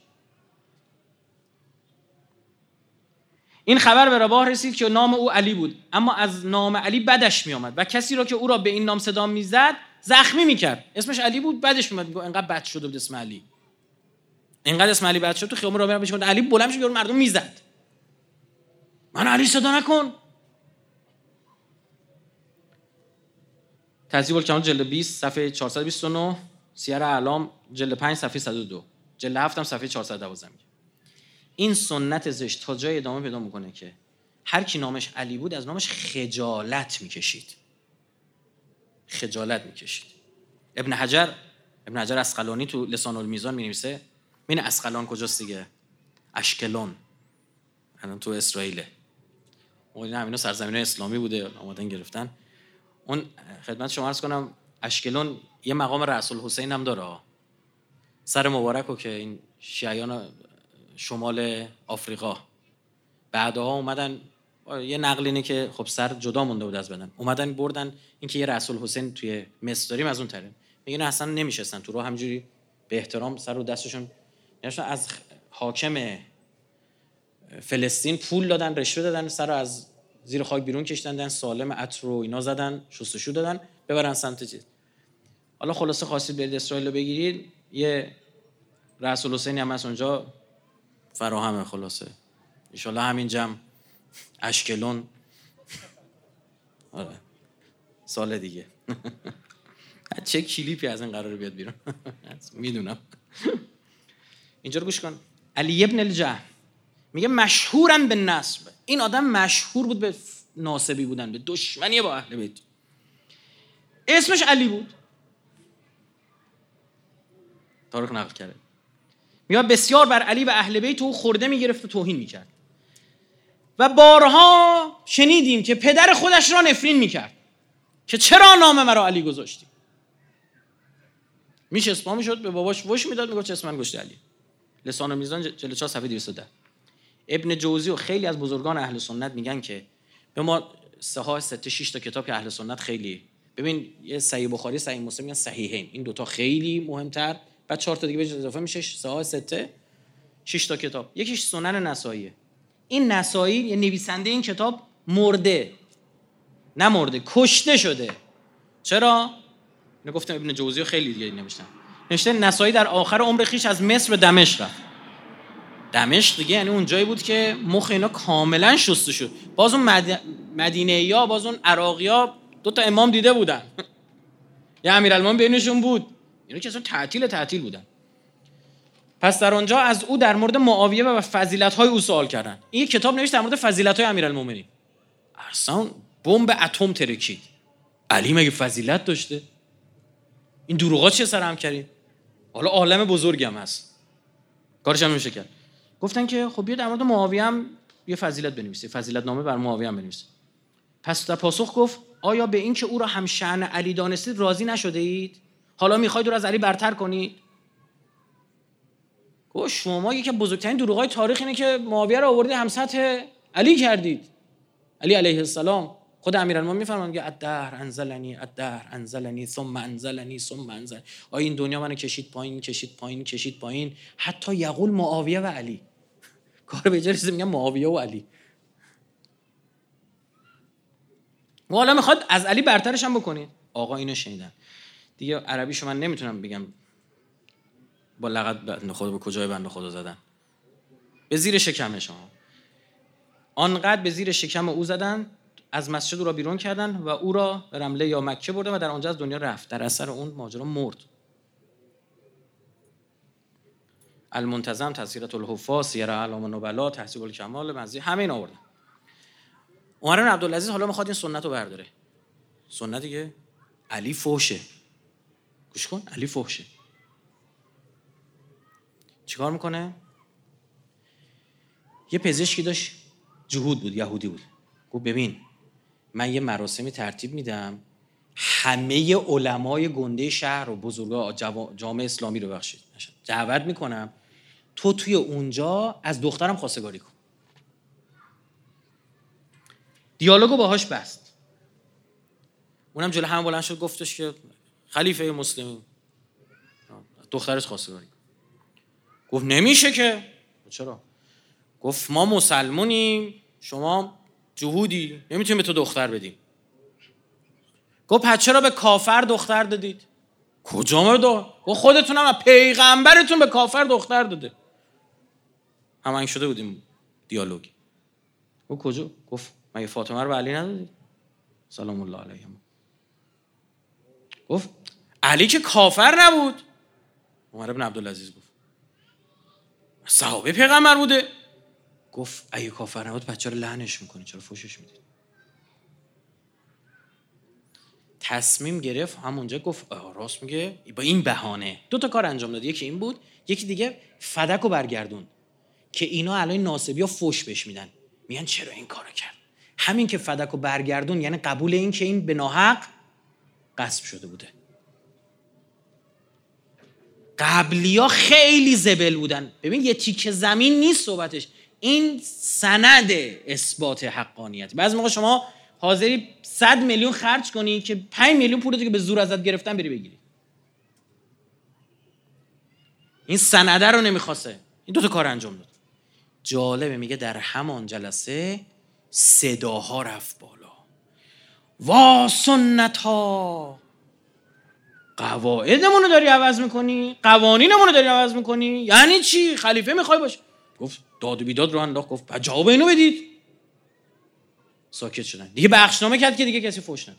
این خبر به رباح رسید که نام او علی بود، اما از نام علی بدش میآمد و کسی را که او را به این نام صدا میزد زخمی میکرد. اسمش علی بود، بدش میآمد، میگه انقدر بد شده بود اسم علی، اینقدر اسم علی بد شد تو خیابون راه میرفت علی بلند شد مردم میزد، من علی صدا نکن. تهذیب الکمال جلد بیست صفحه چهارصد و بیست و نه، سیر اعلام جلد پنج صفحه صد و دو، جلد هفت هم صفحه چهارصد و دوازده. این سنت زشت تا جای ادامه پیدا میکنه که هر کی نامش علی بود از نامش خجالت میکشید، خجالت میکشید. ابن حجر ابن حجر اسقلانی تو لسان المیزان مینویسه، این اسقلان کجاست دیگه؟ اشکلون، الان تو اسرائیل. اون همینا سرزمین اسلامی بوده، آمدن گرفتن. اون خدمت شما عرض کنم اشکلون یه مقام رأس الحسین هم داره، سر مبارکو که این شیعیان شمال آفریقا بعدها اومدن، یه نقل اینه که خب سر جدا مونده بود از بدن، اومدن بردن این که یه رأس الحسین توی مصر داریم از اون طرف، میگن اصلا نمیشستن تو راه، همجوری به احترام سر رو دستشون از حاکم فلسطین پول دادن، رشوه دادن، سر رو از زیر خاک بیرون کشیدن، سالم عطر رو اینا زدن، شستشو دادن ببرن سمت چیز. حالا خلاصه خواستید برید اسرائیل رو بگیرید، یه رأس الحسینی هم از اونجا فراهمه. خلاصه ان شاءالله همین جمع اشکلون آره سال دیگه چه کلیپی از این قراره بیاد بیرون میدونم. اینجا رو گوش کن. علی ابن الجهم میگه مشهورن به نسب، این آدم مشهور بود به ناسبی بودن، به دشمنی با اهل بیت. اسمش علی بود، تاریخ نقل کرده. میگه بسیار بر علی و اهل بیت او خورده میگرفت و توهین میکرد و بارها شنیدیم که پدر خودش را نفرین میکرد که چرا نام مرا علی گذاشتی. میشه اسما میشد به باباش وش میداد، میگفت چه اسم من گذاشتی علی. لسان المیزان جلد چهار صفحه دویست و ده. ابن جوزی و خیلی از بزرگان اهل سنت میگن که به ما صحاح سته شش تا کتاب که اهل سنت خیلی، ببین یه صحیح بخاری صحیح مسلم میگن صحیحین، این دوتا خیلی مهمتر، بعد چهار تا دیگه به اضافه میشه صحاح سته شش تا کتاب. یکیش سنن نسائی. این نسائی یه نویسنده این کتاب مرده، نه مرده، کشته شده. چرا؟ اینو گفتم ابن جوزی و خیلی دیگه نوشتن. نوشته نسائی در آخر عمر خیش از مصر به دمشق رفت. دمشق دیگه یعنی اون جایی بود که مخ اینا کاملا شسته شد. باز اون مد... مدینه‌ای‌ها، باز اون عراقی‌ها دو تا امام دیده بودن. یه امیرالمومنین بینشون بود. اینا که اصلا تعطیل تعطیل بودن. پس در اونجا از او در مورد معاویه و فضیلت‌های او سوال کردن. این یک کتاب نوشت در مورد فضیلت‌های امیرالمومنین. اصلا بمب اتم ترکید. علی مگه فضیلت داشته؟ این دروغا چه سر هم کردین؟ حالا عالم بزرگی هم هست. کارش هم نمیشه کرد. گفتن که خب بیا در مورد معاویه هم یه فضیلت بنویسید، فضیلت نامه بر معاویه هم بنویسید. پس در پاسخ گفت آیا به این که او را هم شأن علی دانستید راضی نشده اید؟ حالا میخواید او را از علی برتر کنید؟ گفت شما یکی از بزرگترین دروغای تاریخ اینه که معاویه را آوردید هم سطح علی کردید. علی علیه السلام خود امیرالمومنین میفرمایند که الدهر انزلنی الدهر انزلنی ثم انزلنی ثم انزل. آیا این دنیا منو کشید پایین کشید پایین کشید پایین حتی یقول معاویه و علی. کار به جای میگن معاویه و علی. و حالا میخواد از علی برترش هم بکنید. آقا اینو شنیدن دیگه، عربیشو من نمیتونم بگم با لغت بنده خدا به کجای بنده خدا زدن. به زیر شکم شما آنقدر به زیر شکم او زدن، از مسجد او را بیرون کردن و او را به رمله یا مکه بردن و در آنجا از دنیا رفت. در اثر اون ماجرا مرد. المنتظم، تذکرة الحفاظ، سیر اعلام النبلا، تهذیب الکمال، مزی، همه اینا آوردن. عمر بن عبدالعزیز حالا میخواد این سنت رو برداره. سنتی که علی فحشه. گوش کن، علی فحشه. چیکار میکنه؟ یه پزشکی داشت، جهود بود، یهودی بود. گفت ببین من یه مراسمی ترتیب میدم، همه علمای گنده شهر و بزرگا جامعه اسلامی رو بخشید دعوت میکنم، تو توی اونجا از دخترم خواستگاری کن. دیالوگو باهاش بست. اونم جلو همه بلند شد گفتش که خلیفه مسلمین دخترش خواستگاری کن. گفت نمیشه که. چرا؟ گفت ما مسلمونیم، شما جهودی، نمیتونیم به تو دختر بدیم. گفت پس چرا به کافر دختر دادید؟ کجا ما دو؟ گفت خودتونم پیغمبرتون به کافر دختر داده. همین شده بودیم دیالوگ. گفت کجا؟ گفت مگه فاطمه رو به علی ندادید؟ سلام الله علیه. گفت علی که کافر نبود. عمر بن عبدالعزیز گفت صحابه پیغمبر بوده. گفت اگه کافر نبود پس چرا لعنش میکنی؟ چرا فحشش میدید؟ تصمیم گرفت همونجا گفت راست میگه، با این بهانه دو تا کار انجام داد. یکی این بود، یکی دیگه فدکو برگردون که اینا الان ناصبیا فحش بهش میدن، میگن چرا این کارو کرد. همین که فدکو برگردون یعنی قبول این که این به ناحق غصب شده بوده. قبلیا خیلی زبل بودن. ببین یه تیکه زمین نیست صحبتش، این سند اثبات حقانیت. بعضی موقع شما حاضری صد میلیون خرج کنی که پنج میلیون پولتو که به زور ازت گرفتن بری بگیری. این سنده رو نمیخواسته. این دو تا کار انجام داد. جالبه میگه در همان جلسه صداها رفت بالا. وا سنت ها، قواعدمون رو داری عوض میکنی، قوانینمون رو داری عوض میکنی. یعنی چی؟ خلیفه میخوای باش؟ گفت داد و بیداد رو انداخت. گفت بعد جواب اینو بدید. ساکت شدن دیگه. بخشنامه کرد که دیگه کسی فحش نده.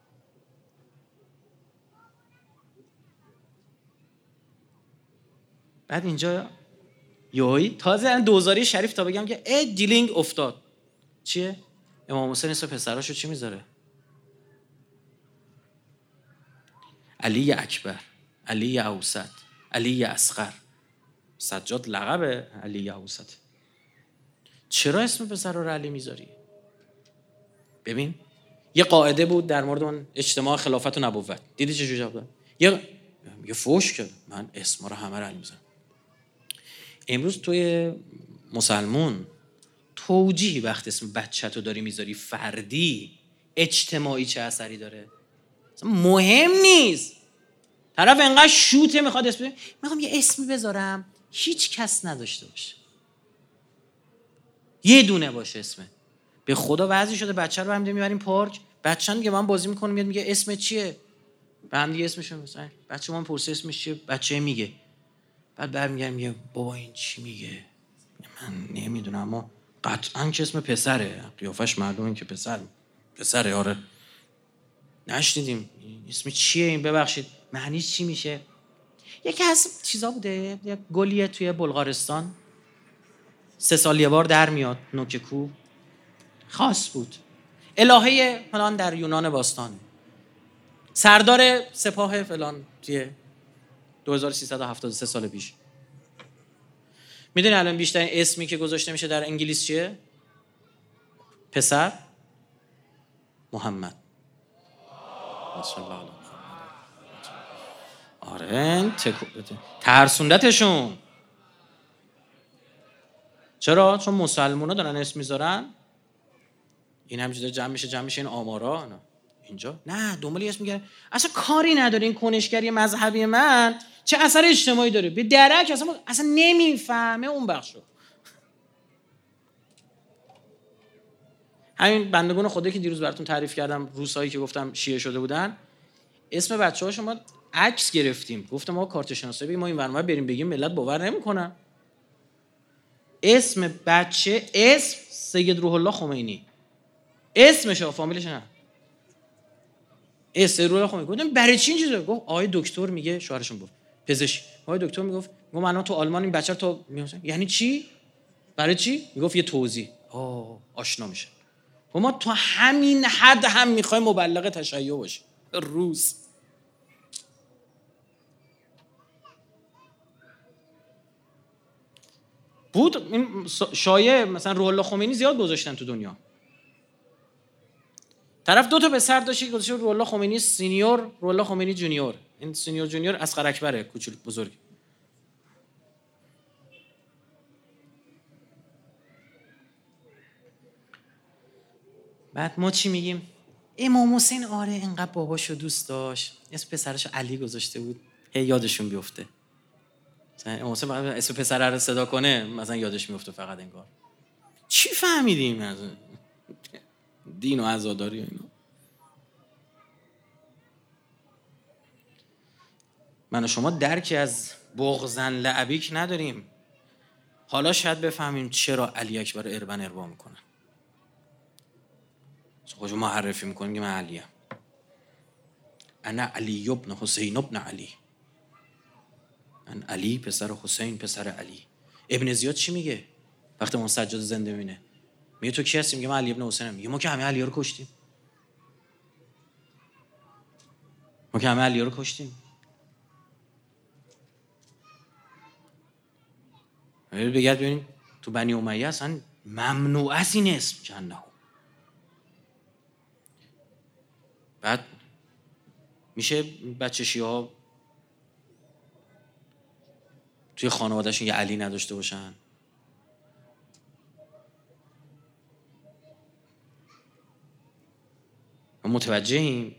بعد اینجا یوی تازه دوزاری شریف تا بگم که ای دیلینگ افتاد. چیه؟ امام حسین اسم پسراشو چی میذاره؟ علی اکبر، علی اوسط، علی اصغر. سجاد لقب علی اوسط. چرا اسم پسر رو علی میذاری؟ ببین یه قاعده بود در مورد اون اجتماع خلافت و نبوت. دیدی چه جواب داد؟ یه یه فحش کرد. من اسما رو همه رو علی میذارم. امروز توی مسلمون توجیهی وقتی اسم بچه‌تو داری میذاری فردی، اجتماعی چه اثری داره؟ مهم نیست. طرف انقدر شوته میخواد اسم بذاره. میخوام یه اسمی بذارم هیچ کس نداشته باشه، یه دونه باشه اسمه. به خدا وضعی شده بچه رو هم دیگه میبریم پارک، بچه‌ن دیگه من بازی میکنه میاد میگه اسم چیه؟ به هم دیگه اسمش مثلا بچه من پرسه اسمش چیه؟ بچه میگه. بعد برمیگردم میگه بابا این چی میگه؟ من نمیدونم اما قطعاً که اسم پسره، قیافش معلومه که پسر پسره. آره نشنیدیم اسم چیه این؟ ببخشید معنیش چی میشه؟ یکی از چیزا بوده، یک گلیه توی بلغارستان سه سال یه بار در میاد، نوک کو خاص بود. الهه فلان در یونان باستان، سردار سپاه فلان توی دو هزار و سیصد و هفتاد و سه سال پیش. میدونی الان بیشتر اسمی که گذاشته میشه در انگلیس چیه؟ پسر محمد. آره ترسوندتشون. چرا؟ چون مسلمونا دارن اسم میذارن. این همینجوری جمع میشه جمع میشه این آمارا. نه. اینجا نه دنبال اسم میگه. اصلا کاری نداره این کنشگری مذهبی من چه اثر اجتماعی داره. به درک اصلا اصلا نمیفهمه اون بخشو. همین بندگان خدایی که دیروز براتون تعریف کردم، روسایی که گفتم شیعه شده بودن، اسم بچه‌هاشون ما عکس گرفتیم. گفتم ما کارت شناسایی ما این ورما بریم بگیم ملت باور نمیکنن. اسم بچه اسم سید روح الله خمینی. اسمش و فامیلش نه. اسم روح الله خمینی. گفتم برای چی اینجوریه؟ گفت آقای دکتر میگه، شوهرشون گفت پزشک. آقای دکتر میگفت گفت من تو آلمان این بچه رو تو میگم یعنی چی؟ برای چی؟ میگفت یه توضیح. آه آشنا میشه. و ما تو همین حد هم میخوایم مبلغ تشیع باشیم. روز بود. این شایعه مثلا روح الله خمینی زیاد گذاشتن تو دنیا. طرف دو تا پسر داشت، گذاشته روح الله خمینی سینیور، روح الله خمینی جونیور. این سینیور جونیور اصغر اکبره، کوچولو بزرگ. بعد ما چی میگیم؟ امام حسین آره اینقدر باباشو دوست داشت، اسم پسرشو علی گذاشته بود، هی یادشون بیفته. مثلا امام حسین فقط اسم پسر رو صدا کنه مثلا یادش میفته فقط انگار. چی فهمیدیم از دین و عزاداری و اینا؟ من و شما درکی از بغضن لعبیک نداریم. حالا شاید بفهمیم چرا علی اکبر اربن اربا میکنه. خودشو معرفی میکنیم که من علیم. انا علی ابن حسین ابن علی. من علی پسر حسین پسر علی. ابن زیاد چی میگه وقتی اون سجاد زنده میبینه؟ میگه تو کی هستی؟ میگه من علی ابن حسینم. میگه ما که همه علی رو کشتیم. ما که همه علی رو کشتیم. بگرد ببینید تو بنی امیه اصلا ممنوع است این اسم جنه. بعد میشه بچه شیعه توی خانوادهشون یه علی نداشته باشن؟ ما متوجهیم؟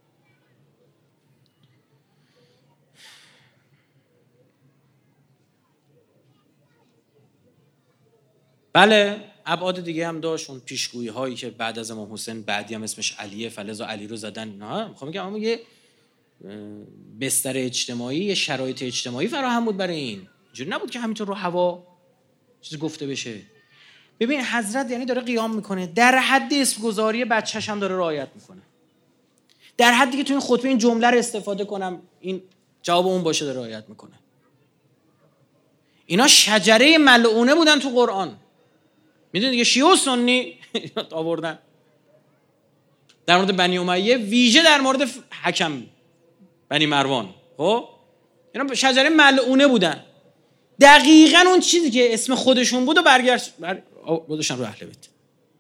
بله ابعاد دیگه هم داشت، اون پیشگویی هایی که بعد از امام حسین بعدی هم اسمش علیه، فلزا علی رو زدن. نه میخوام میگم اما یه بستر اجتماعی، یه شرایط اجتماعی فراهم بود برای این. اینجوری نبود که همینطور رو هوا چیزی گفته بشه. ببین حضرت یعنی داره قیام میکنه، در حد اسم گذاری بچه‌ش هم داره رعایت میکنه، در حدی که تو این خطبه این جمله رو استفاده کنم این جواب اون باشه داره رعایت میکنه. اینا شجره ملعونه بودن تو قرآن. میدونید دیگه شیعه و سنی آوردن در مورد بنی امیه، ویژه در مورد حکم بنی مروان. خب اینا شجره ملعونه بودن. دقیقاً اون چیزی که اسم خودشون بود و برگشت بر... گذاشتن رو اهل بیت.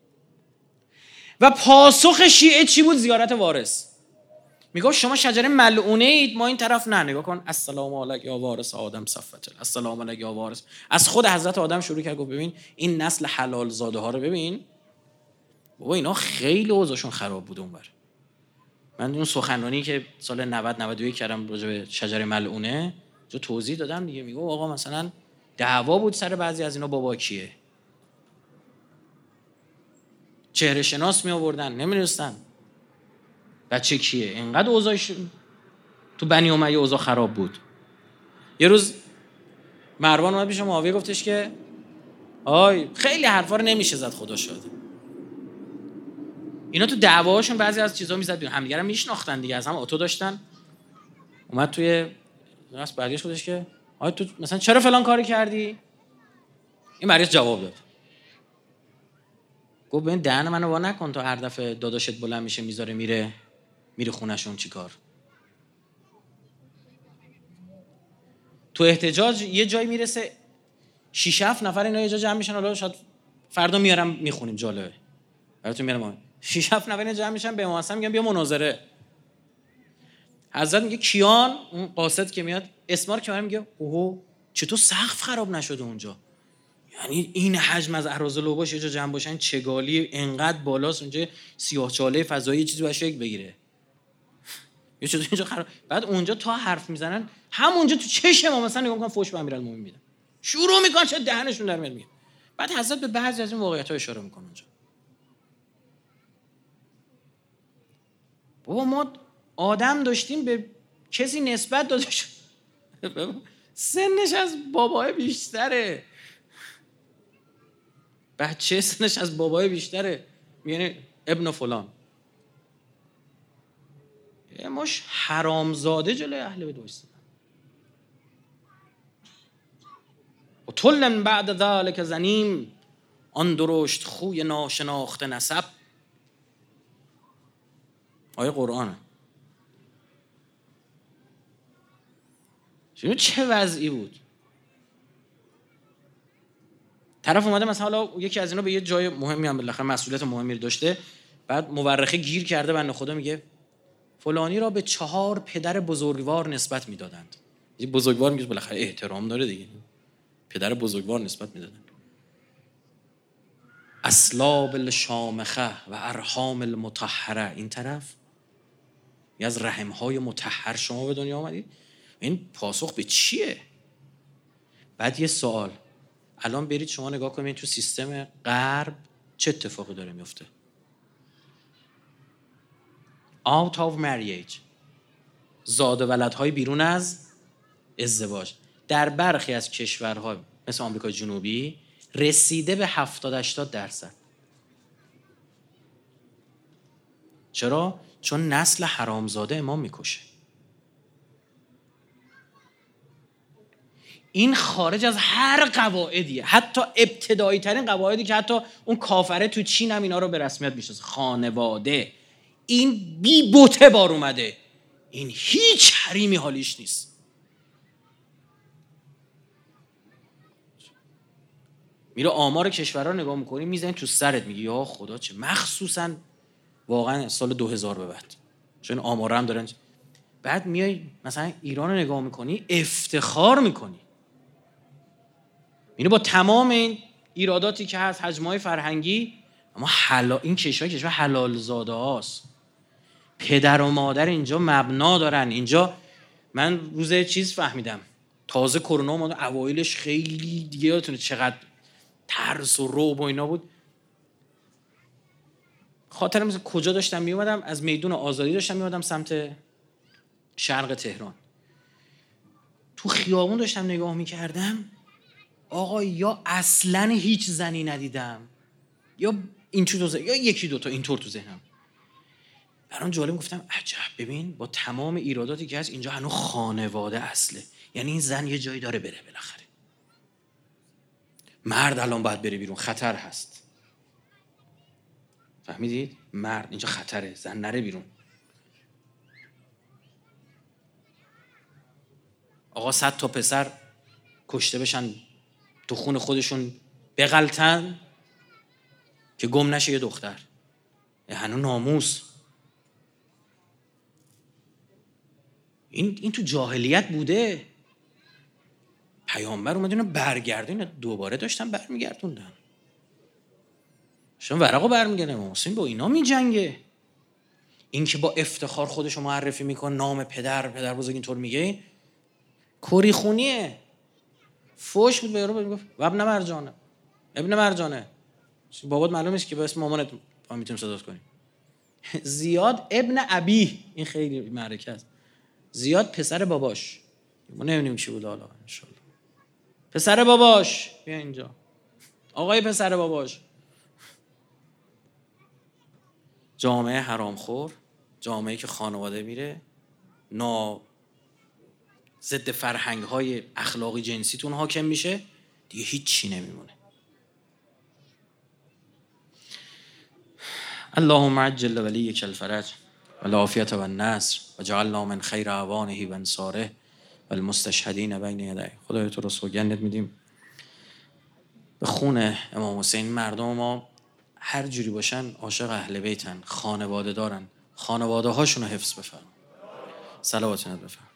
و پاسخ شیعه چی بود؟ زیارت وارث. میگه شما شجره ملعونه اید، ما این طرف نه. نگاه کن السلام علیک یا وارث آدم صفت، السلام علیک یا وارث. از خود حضرت آدم شروع کرد گفت ببین این نسل حلال زاده ها رو ببین. بابا اینا خیلی اوضاعشون خراب بود اونور. من اون سخنرانی که سال نود نود و یک کردم راجع به شجره ملعونه جو توضیح دادم دیگه. میگه آقا مثلا دعوا بود سر بعضی از اینا، بابا کیه، چهره شناس می آوردن نمی‌دونستن بچه کیه. اینقدر اوضاعش تو بنی امیه اوضاع خراب بود. یه روز مروان اومد پیش معاویه گفتش که آی خیلی حرفا رو نمیشه زد، خدا شاهده. اینا تو دعواهاشون بعضی از چیزا میزد بیرون، همدیگه رو میشناختن دیگه، از هم اتو داشتن. اومد توی راست برگشت گفتش که آی تو مثلا چرا فلان کاری کردی؟ این مریض جواب داد. گفت ببین دهن منو وا نکن، تا هر دفعه داداشت بلند میشه میذاره میره میره خونه‌شون چیکار؟ تو احتجاج یه جایی میرسه شش هفت نفر اینا یه جا جمع میشن، حالا شاید فردا میارم میخونیم جالبه براتون میارم. شش هفت نفر اینا جمع میشن به امام حسن میگن بیا مناظره. حضرت میگه کیان؟ اون قاصد که میاد اسمار که میگه اوه چطور سقف خراب نشده اونجا؟ یعنی این حجم از اراذل لوباش یه جا جمع باشن چگالی انقدر بالاست اونجا سیاه‌چاله فضایی چیزی باشه یک بگیره. یه چیزی اینجا خراب. بعد اونجا تا حرف میزنن همونجا تو چشم ما مثلا نگاه میکنن فوش به امیرالمومنین میدن، شروع میکنن چه دهنشون در میاد میگه. بعد حضرت به بعضی از این واقعیت‌ها اشاره میکنه اونجا. بابا ما آدم داشتیم به کسی نسبت داده شد سنش از بابای بیشتره، بچه سنش از بابای بیشتره، یعنی ابن فلان. یه مش حرامزاده جلوی اهل بیت وایسادن. و طلن بعد ذلک زنیم، آن درشت خوی ناشناخته نسب. آیه قرآنه. شنو چه وضعی بود؟ طرف اومده مثلا حالا یکی از اینا به یه جای مهمی هم بالاخره مسئولیت مهمی داشته، بعد مورخه گیر کرده بنده خدا میگه فلانی را به چهار پدر بزرگوار نسبت میدادند. یه بزرگوار میگه بالاخره احترام داره دیگه، پدر بزرگوار نسبت میدادند. اسلاب الشامخه و ارحام المطهره، این طرف یه از رحمهای مطهر شما به دنیا آمدید. این پاسخ به چیه؟ بعد یه سوال، الان برید شما نگاه کنید تو سیستم غرب چه اتفاقی داره میفته. out of marriage، زاد و ولدهای بیرون از ازدواج در برخی از کشورها مثل آمریکای جنوبی رسیده به هفتاد هشتاد درصد. چرا؟ چون نسل حرامزاده امام میکشه. این خارج از هر قواعدیه، حتی ابتدایی ترین قواعدی که حتی اون کافره تو چین هم اینا رو به رسمیت میشناسه. خانواده این بی بوته بار اومده، این هیچ حریمی حالیش نیست. میره آمار کشورها نگاه میکنی میزنی تو سرت میگی یا خدا چه، مخصوصا واقعا سال دو هزار به بعد، چون آمار هم دارن. بعد میای مثلا ایران رو نگاه میکنی افتخار میکنی، میره با تمام این ایراداتی که هست، حجمای فرهنگی، اما حلال، این کشور کشور حلال زاده هاست. پدر و مادر اینجا مبنا دارن. اینجا من روز چیز فهمیدم، تازه کرونا اومد اوایلش خیلی دیگه یادتونه چقدر ترس و رعب و اینا بود. خاطرم مثلا کجا داشتم می اومدم، از میدون آزادی داشتم می اومدم سمت شرق تهران، تو خیابون داشتم نگاه میکردم، آقا یا اصلا هیچ زنی ندیدم یا این تو ذهن، یا یکی دوتا اینطور تو ذهنم. برام جالب، گفتم عجب، ببین با تمام ایراداتی که هست اینجا هنوز خانواده اصله. یعنی این زن یه جایی داره بره بالاخره. مرد الان باید بره بیرون، خطر هست. فهمیدید؟ مرد اینجا خطره، زن نره بیرون. آقا صد تا پسر کشته بشن تو خون خودشون بغلتن که گم نشه یه دختر. هنوز ناموس. این این تو جاهلیت بوده. پیامبر اومد اینو برگردون، دوباره داشتن برمیگردوندن. شما ورقو برمیگردن، امام حسین با اینا میجنگه. این که با افتخار خودشو معرفی میکنه، نام پدر پدر بزرگ اینطور میگه، کوری خونیه. فوش بود به یارو، میگفت ابن مرجانه، ابن مرجانه. بابات معلومه است که با اسم مامانت ما میتونیم صداش کنیم. زیاد ابن ابی، این خیلی معرکه است. زیاد پسر باباش، ما نمیدونیم چی بود حالا ان شاء الله. پسر باباش بیا اینجا، آقای پسر باباش. جامعه حرامخور، جامعه که خانواده میره نا ضد فرهنگ های اخلاقی جنسیتون حاکم میشه، دیگه هیچ چی نمیمونه. اللهم عجل ولیک الفرج و العافیت و النصر و جعلنا من خیر اعوانه و انصاره و المستشهدین بین یدیه. خدای تو رو سوگندت میدیم به خون امام حسین. مردم ما هر جوری باشن عاشق اهل بیتن، خانواده دارن، خانواده هاشون رو حفظ بفرما. صلوات بفرما.